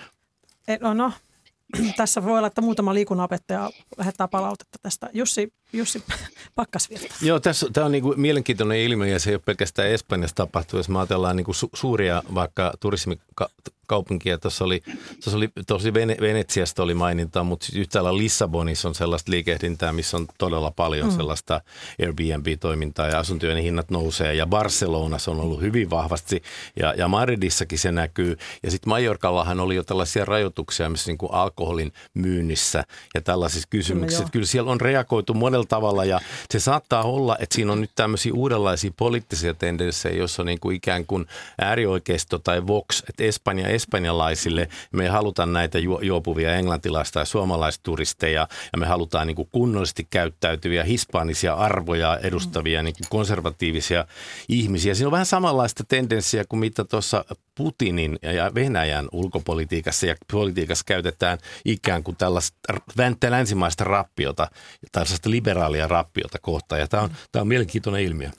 [SPEAKER 2] No, no. Tässä voi olla, että muutama liikunnanopettaja lähettää palautetta tästä. Jussi, Jussi Pakkasvirta.
[SPEAKER 1] Joo, tässä, tämä on niin kuin mielenkiintoinen ilmiö ja se ei ole pelkästään Espanjassa tapahtunut. Jos me ajatellaan niin kuin su- suuria vaikka turismikaupunkia, tuossa oli, tuossa oli tosi Venetsiasta oli mainintaa, mutta siis yhtä lailla Lissabonissa on sellaista liikehdintää, missä on todella paljon mm. sellaista Airbnb-toimintaa ja asuntojen hinnat nousee. Ja Barcelonassa on ollut hyvin vahvasti ja, ja Madridissakin se näkyy. Ja sitten Majorkallahan oli jo tällaisia rajoituksia, missä niin kuin alkoholin myynnissä ja tällaisissa kysymyksissä. Kyllä, kyllä siellä on reagoitu monella tavalla ja se saattaa olla, että siinä on nyt tämmöisiä uudenlaisia poliittisia tendenssejä, joissa on niin kuin ikään kuin äärioikeisto tai Vox, että Espanja espanjalaisille me ei haluta näitä juopuvia englantilaista ja suomalaisturisteja ja me halutaan niin kuin kunnollisesti käyttäytyviä hispaanisia arvoja edustavia niin kuin konservatiivisia ihmisiä. Siinä on vähän samanlaista tendenssiä kuin mitä tuossa Putinin ja Venäjän ulkopolitiikassa ja politiikassa käytetään ikään kuin tällaista länsimaista rappiota, tällaista liberaalia rappiota kohtaan. Ja tämä on, tämä on mielenkiintoinen ilmiö.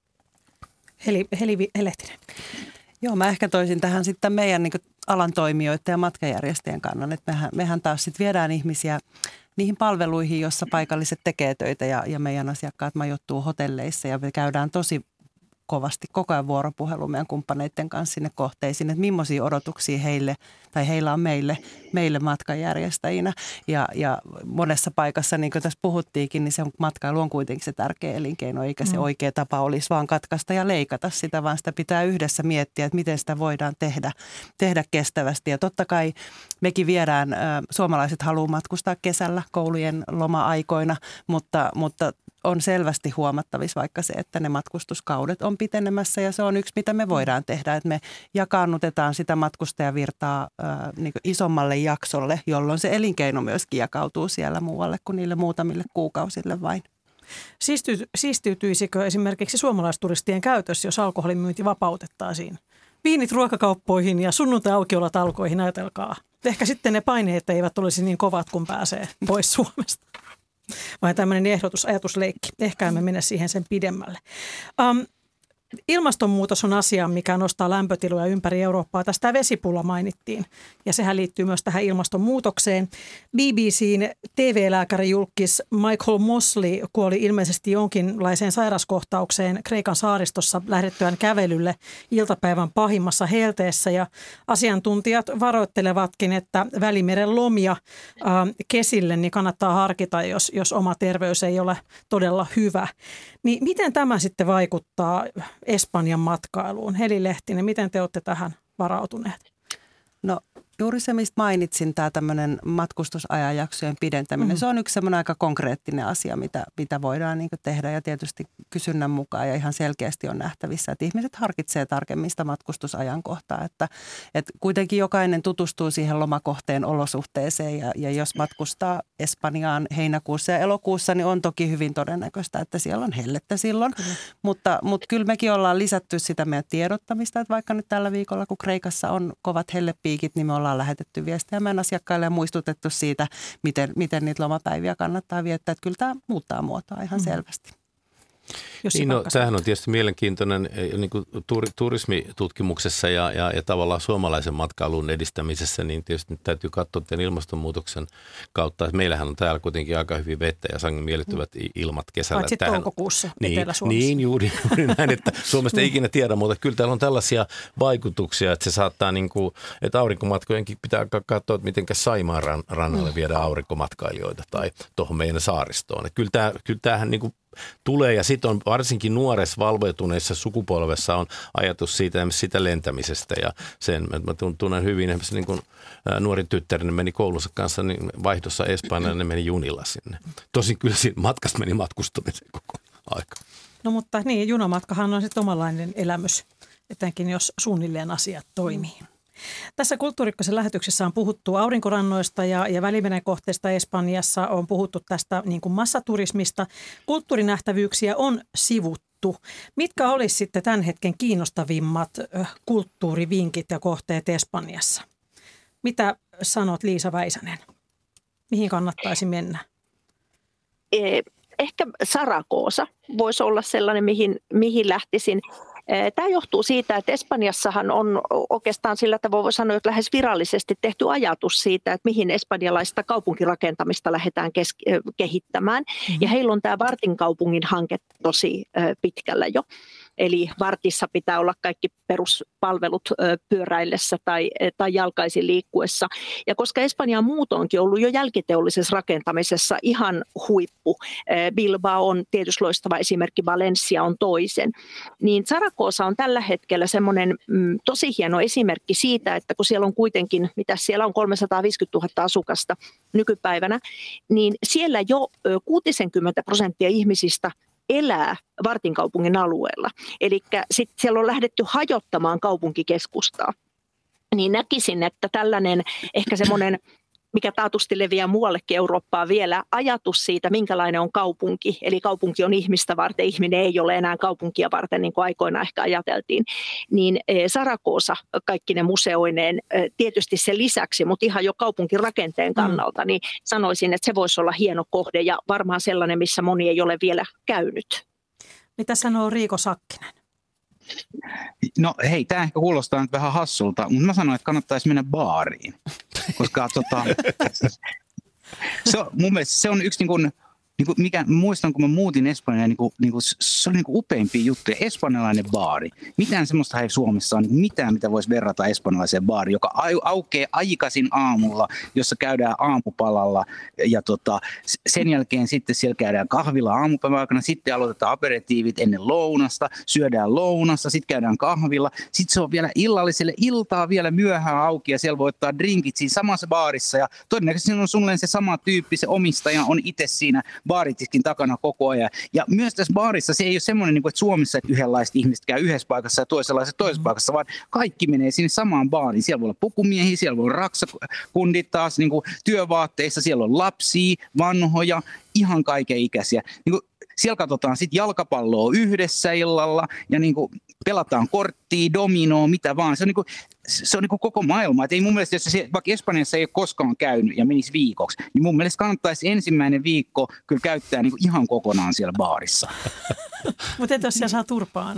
[SPEAKER 2] Heli, Heli Lehtinen.
[SPEAKER 5] Joo, mä ehkä toisin tähän sitten meidän niin kuin alan toimijoiden ja matkajärjestäjien kannan, että mehän, mehän taas sitten viedään ihmisiä niihin palveluihin, jossa paikalliset tekee töitä ja, ja meidän asiakkaat majoittuu hotelleissa ja me käydään tosi kovasti koko ajan vuoropuhelu meidän kumppaneiden kanssa sinne kohteisiin, että millaisia odotuksia heille tai heillä on meille, meille matkanjärjestäjinä. Ja, ja monessa paikassa, niin kuin tässä puhuttiinkin, niin se matkailu on kuitenkin se tärkeä elinkeino, eikä se mm. oikea tapa olisi vaan katkaista ja leikata sitä, vaan sitä pitää yhdessä miettiä, että miten sitä voidaan tehdä, tehdä kestävästi. Ja totta kai mekin viedään, ä, suomalaiset haluaa matkustaa kesällä koulujen loma-aikoina, mutta, mutta on selvästi huomattavissa vaikka se, että ne matkustuskaudet on pitenemässä ja se on yksi, mitä me voidaan tehdä, että me jakaannutetaan sitä matkustajavirtaa ää, niin kuin isommalle jaksolle, jolloin se elinkeino myöskin jakautuu siellä muualle kuin niille muutamille kuukausille vain.
[SPEAKER 2] Siistyy, siistiytyisikö esimerkiksi suomalaisturistien käytössä, jos alkoholin myynti vapautettaisiin? Viinit ruokakauppoihin ja sunnuntai-aukiolotalkoihin, ajatelkaa. Ehkä sitten ne paineet eivät olisi niin kovat, kun pääsee pois Suomesta. Vai tämmöinen ehdotus, ajatusleikki. Ehkä emme mene siihen sen pidemmälle. Um, Ilmastonmuutos on asia, mikä nostaa lämpötiloja ympäri Eurooppaa. Tästä vesipula mainittiin ja sehän liittyy myös tähän ilmastonmuutokseen. B B C:n T V-lääkärijulkis Michael Mosley kuoli ilmeisesti jonkinlaiseen sairaskohtaukseen Kreikan saaristossa lähdettyään kävelylle iltapäivän pahimmassa helteessä. Ja asiantuntijat varoittelevatkin, että Välimeren lomia äh, kesille niin kannattaa harkita, jos, jos oma terveys ei ole todella hyvä. Niin miten tämä sitten vaikuttaa Espanjan matkailuun? Heli Lehtinen, miten te olette tähän varautuneet?
[SPEAKER 5] No juuri se, mistä mainitsin, tämä tämmöinen matkustusajanjaksojen pidentäminen, mm-hmm. se on yksi semmoinen aika konkreettinen asia, mitä, mitä voidaan niin kuin tehdä ja tietysti kysynnän mukaan ja ihan selkeästi on nähtävissä, että ihmiset harkitsee tarkemmin sitä matkustusajankohtaa, että, että kuitenkin jokainen tutustuu siihen lomakohteen olosuhteeseen ja, ja jos matkustaa Espanjaan heinäkuussa ja elokuussa, niin on toki hyvin todennäköistä, että siellä on hellettä silloin, kyllä. Mutta, mutta kyllä mekin ollaan lisätty sitä meidän tiedottamista, että vaikka nyt tällä viikolla, kun Kreikassa on kovat hellepiikit, niin me ollaan lähetetty viestiä meidän asiakkaille ja muistutettu siitä, miten, miten niitä lomapäiviä kannattaa viettää. Että kyllä tämä muuttaa muotoa ihan selvästi.
[SPEAKER 1] Niin no, tämähän on tietysti mielenkiintoinen niin kuin turismitutkimuksessa ja, ja, ja tavallaan suomalaisen matkailun edistämisessä, niin tietysti nyt täytyy katsoa tämän ilmastonmuutoksen kautta. Että meillähän on täällä kuitenkin aika hyvin vettä ja sangen miellyttävät ilmat kesällä.
[SPEAKER 2] Paitsi toukokuussa
[SPEAKER 1] niin,
[SPEAKER 2] Etelä-Suomessa.
[SPEAKER 1] Niin, juuri, juuri näin, että Suomesta ei ikinä tiedä, mutta kyllä täällä on tällaisia vaikutuksia, että se saattaa niin kuin, että aurinkomatkojenkin pitää katsoa, että miten Saimaan rannalle viedään aurinkomatkailijoita tai tuohon meidän saaristoon. Että kyllä, tämä, kyllä tämähän niin kuin tulee ja sitten on varsinkin nuoressa valveutuneessa sukupolvessa on ajatus siitä, sitä lentämisestä ja sen, mä tunnen hyvin, esimerkiksi niin kun nuori tyttärinen meni koulunsa kanssa niin vaihdossa Espanjaan, ne meni junilla sinne. Tosin kyllä siinä matkasta meni matkustamisen koko aika.
[SPEAKER 2] No mutta niin, junamatkahan on sitten omanlainen elämys, etenkin jos suunnilleen asiat toimii. Tässä Kulttuuri-Ykkösen lähetyksessä on puhuttu aurinkorannoista ja, ja Välimeren kohteista Espanjassa. On puhuttu tästä niin kuin massaturismista. Kulttuurinähtävyyksiä on sivuttu. Mitkä olisi sitten tämän hetken kiinnostavimmat kulttuurivinkit ja kohteet Espanjassa? Mitä sanot, Liisa Väisänen? Mihin kannattaisi mennä?
[SPEAKER 4] Ehkä Zaragoza voisi olla sellainen, mihin, mihin lähtisin. Tämä johtuu siitä, että Espanjassahan on oikeastaan sillä tavalla voi sanoa, että lähes virallisesti tehty ajatus siitä, että mihin espanjalaista kaupunkirakentamista lähdetään kes- kehittämään. Mm-hmm. Ja heillä on tämä Vartin kaupungin hanke tosi pitkällä jo. Eli Vartissa pitää olla kaikki peruspalvelut pyöräillessä tai, tai jalkaisin liikkuessa. Ja koska Espanja on muutoinkin ollut jo jälkiteollisessa rakentamisessa ihan huippu, Bilbao on tietysti loistava esimerkki, Valencia on toisen, niin Zaragoza on tällä hetkellä semmoinen mm, tosi hieno esimerkki siitä, että kun siellä on kuitenkin, mitä siellä on kolmesataaviisikymmentätuhatta asukasta nykypäivänä, niin siellä jo kuusikymmentä prosenttia ihmisistä elää Vartin kaupungin alueella. Eli sitten siellä on lähdetty hajottamaan kaupunkikeskustaa. Niin näkisin, että tällainen ehkä semmoinen, mikä taatusti leviää muuallekin Eurooppaan vielä, ajatus siitä, minkälainen on kaupunki. Eli kaupunki on ihmistä varten, ihminen ei ole enää kaupunkia varten, niin kuin aikoinaan ehkä ajateltiin. Niin Zaragoza kaikki ne museoineen, tietysti sen lisäksi, mutta ihan jo kaupunkirakenteen kannalta, niin sanoisin, että se voisi olla hieno kohde ja varmaan sellainen, missä moni ei ole vielä käynyt.
[SPEAKER 2] Mitä sanoo Riiko Sakkinen?
[SPEAKER 3] No hei, tämä ehkä kuulostaa nyt vähän hassulta, mutta mä sanoin, että kannattaisi mennä baariin, koska tota, se on, mun mielestä se on yksi niin kuin, niin kuin mikä, muistan kun mä muutin Espanjaan, niin kuin, niin kuin, se oli niin kuin upeimpia juttuja, espanjalainen baari. Mitään semmoista ei Suomessa on, mitään mitä voisi verrata espanjalaiseen baariin, joka au, aukeaa aikaisin aamulla, jossa käydään aamupalalla ja tota, sen jälkeen sitten siellä käydään kahvilla aamupäivän aikana, sitten aloitetaan aperitiivit ennen lounasta, syödään lounassa, sitten käydään kahvilla, sitten se on vielä illalliselle iltaa vielä myöhään auki ja siellä voi ottaa drinkit siinä samassa baarissa ja todennäköisesti on suunnilleen se sama tyyppi, se omistaja on itse siinä baaritiskin takana koko ajan. Ja myös tässä baarissa se ei ole semmoinen, niin kuin, että Suomessa että yhdenlaiset ihmiset käy yhdessä paikassa ja toisenlaiset toisessa paikassa, vaan kaikki menee sinne samaan baariin. Siellä voi olla pukumiehiä, siellä voi olla raksakundit taas niin kuin työvaatteissa, siellä on lapsia, vanhoja, ihan kaiken ikäisiä. Niin kuin, siellä katsotaan sitten jalkapalloa yhdessä illalla ja niin kuin pelataan korttia, dominoa, mitä vaan. Se on, niin kuin, se on niin kuin koko maailma. Et ei mun mielestä, jos se, vaikka Espanjassa ei ole koskaan käynyt ja menisi viikoksi, niin mun mielestä kannattaisi ensimmäinen viikko kyllä käyttää niin kuin ihan kokonaan siellä baarissa.
[SPEAKER 2] Mutta entä jos siellä saa turpaan?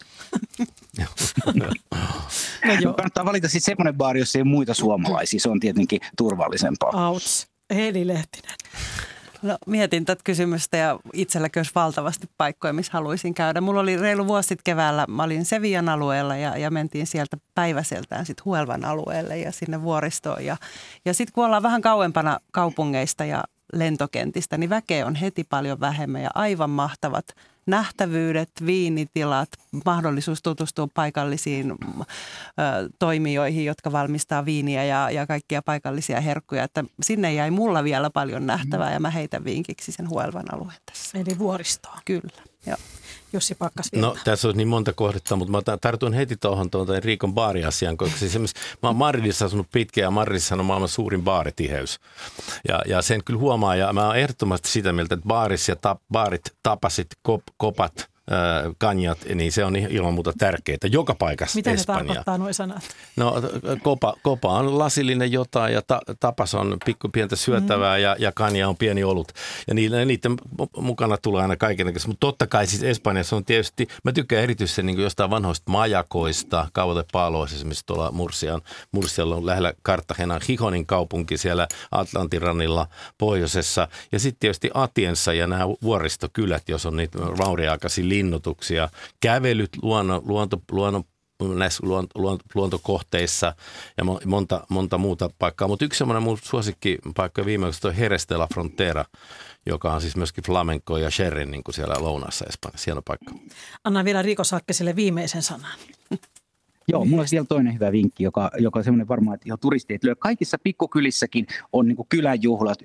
[SPEAKER 2] No joo.
[SPEAKER 3] Kannattaa valita sitten semmoinen baari, jos ei ole muita suomalaisia. Se on tietenkin turvallisempaa.
[SPEAKER 2] Auts. Heli Lehtinen.
[SPEAKER 5] No, mietin tätä kysymystä ja itselläkin olisi valtavasti paikkoja, missä haluaisin käydä. Mulla oli reilu vuosi sitten keväällä, mä olin Sevillan alueella ja, ja mentiin sieltä päiväseltään sitten Huelvan alueelle ja sinne vuoristoon. Ja, ja sitten kun ollaan vähän kauempana kaupungeista ja lentokentistä, niin väkeä on heti paljon vähemmän ja aivan mahtavat nähtävyydet, viinitilat, mahdollisuus tutustua paikallisiin ö, toimijoihin, jotka valmistaa viiniä ja, ja kaikkia paikallisia herkkuja. Että sinne jäi mulla vielä paljon nähtävää ja mä heitän vinkiksi sen Huelvan alueen tässä.
[SPEAKER 2] Eli vuoristoa.
[SPEAKER 5] Kyllä, joo.
[SPEAKER 2] Jussi Pakkasvirta.
[SPEAKER 1] No tässä olisi niin monta kohdetta, mutta mä tartun heti tuohon tuon Riikon baariasiaan, koska siis mä oon Madridissa asunut pitkään ja Madridissa on maailman suurin baaritiheys. Ja, ja sen kyllä huomaa ja mä oon ehdottomasti sitä mieltä, että baaris ja tap, baarit, tapasit, kop, kopat, äh, kanjat, niin se on ilman muuta tärkeää joka paikassa
[SPEAKER 2] mitä
[SPEAKER 1] Espanjaa.
[SPEAKER 2] Mitä ne tarkoittaa nuo sanat?
[SPEAKER 1] No kopa, kopa on lasillinen jotain ja ta, tapas on pikku pientä syötävää mm. ja, ja kanja on pieni olut. Ja niiden, niiden mukana tulee aina kaikennäköistä. Mutta totta kai siis Espanjassa on tietysti, mä tykkään erityisesti niin jostain vanhoista majakoista, Cabo de Palos esimerkiksi tuolla Murcian, Murcialla on lähellä Cartagenan, Gijonin kaupunki siellä Atlantin rannilla pohjoisessa. Ja sitten tietysti Atiensa ja nämä vuoristokylät, jos on niitä vauriaikaisia linnutuksia, kävelyt luonnon, luonto, luonnon näissä luontokohteissa ja monta, monta muuta paikkaa. Mutta yksi semmoinen mun suosikkipaikka viimeksi on Jerez de la Frontera, joka on siis myöskin flamenco ja sherrin niin kuin siellä lounaassa Espanjassa. Hieno paikka.
[SPEAKER 2] Anna vielä Riiko Sakkiselle viimeisen sanan.
[SPEAKER 3] Joo, mulla olisi vielä toinen hyvä vinkki, joka, joka on semmoinen varmaan, että ihan turisteet lyö. Kaikissa pikkukylissäkin on niin kuin kylänjuhlat.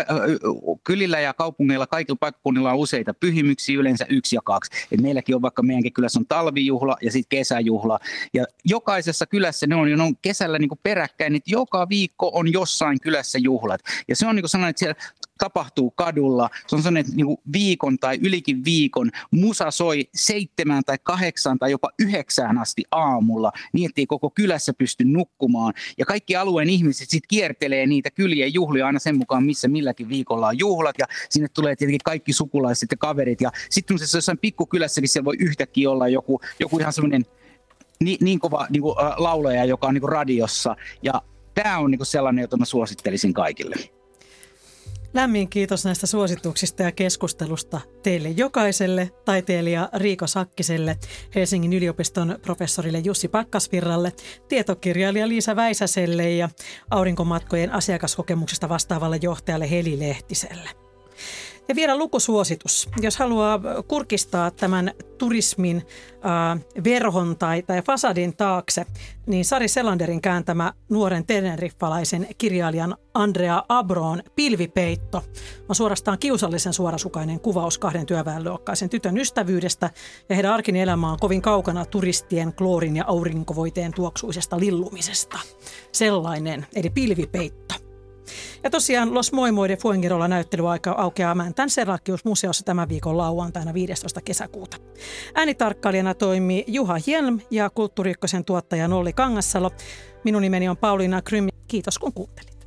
[SPEAKER 3] Kylillä ja kaupungeilla, kaikilla paikkakunnilla on useita pyhimyksiä, yleensä yksi ja kaksi. Et meilläkin on vaikka meidänkin kylässä on talvijuhla ja sitten kesäjuhla. Ja jokaisessa kylässä ne on, ne on kesällä niin kuin peräkkäin, että joka viikko on jossain kylässä juhlat. Ja se on niin kuin sellainen, että siellä tapahtuu kadulla. Se on sellainen, että niin kuin viikon tai ylikin viikon musa soi seitsemään tai kahdeksaan tai jopa yhdeksään asti aamulla, niin ettei koko kylässä pysty nukkumaan. Ja kaikki alueen ihmiset sitten kiertelee niitä kylien juhlia aina sen mukaan, missä milläkin viikolla on juhlat. Ja sinne tulee tietenkin kaikki sukulaiset ja kaverit. Ja sitten kun se jossain pikkukylässäkin siellä voi yhtäkkiä olla joku, joku ihan semmoinen niin, niin kova niin kuin, äh, laulaja, joka on niin kuin radiossa. Ja tämä on niin kuin sellainen, jota mä suosittelisin kaikille.
[SPEAKER 2] Lämmin kiitos näistä suosituksista ja keskustelusta teille jokaiselle, taiteilija Riiko Sakkiselle, Helsingin yliopiston professorille Jussi Pakkasvirralle, tietokirjailija Liisa Väisäselle ja aurinkomatkojen asiakaskokemuksesta vastaavalle johtajalle Heli Lehtiselle. Ja vielä lukusuositus. Jos haluaa kurkistaa tämän turismin äh, verhon tai, tai fasadin taakse, niin Sari Selanderin kääntämä nuoren teneriffalaisen kirjailijan Andrea Abron Pilvipeitto on suorastaan kiusallisen suorasukainen kuvaus kahden työväenluokkaisen tytön ystävyydestä, ja heidän arkinen elämä on kovin kaukana turistien kloorin ja aurinkovoiteen tuoksuisesta lillumisesta. Sellainen, eli Pilvipeitto. Ja tosiaan Los Moimoiden Fuengirola näyttelyaika aukeaa Mäntän Serlakius-museossa tämän viikon lauantaina viidestoista kesäkuuta. Äänitarkkailijana toimii Juha Hjelm ja Kulttuuri Ykkösen tuottaja Nolli Kangassalo. Minun nimeni on Pauliina Krym. Kiitos kun kuuntelit.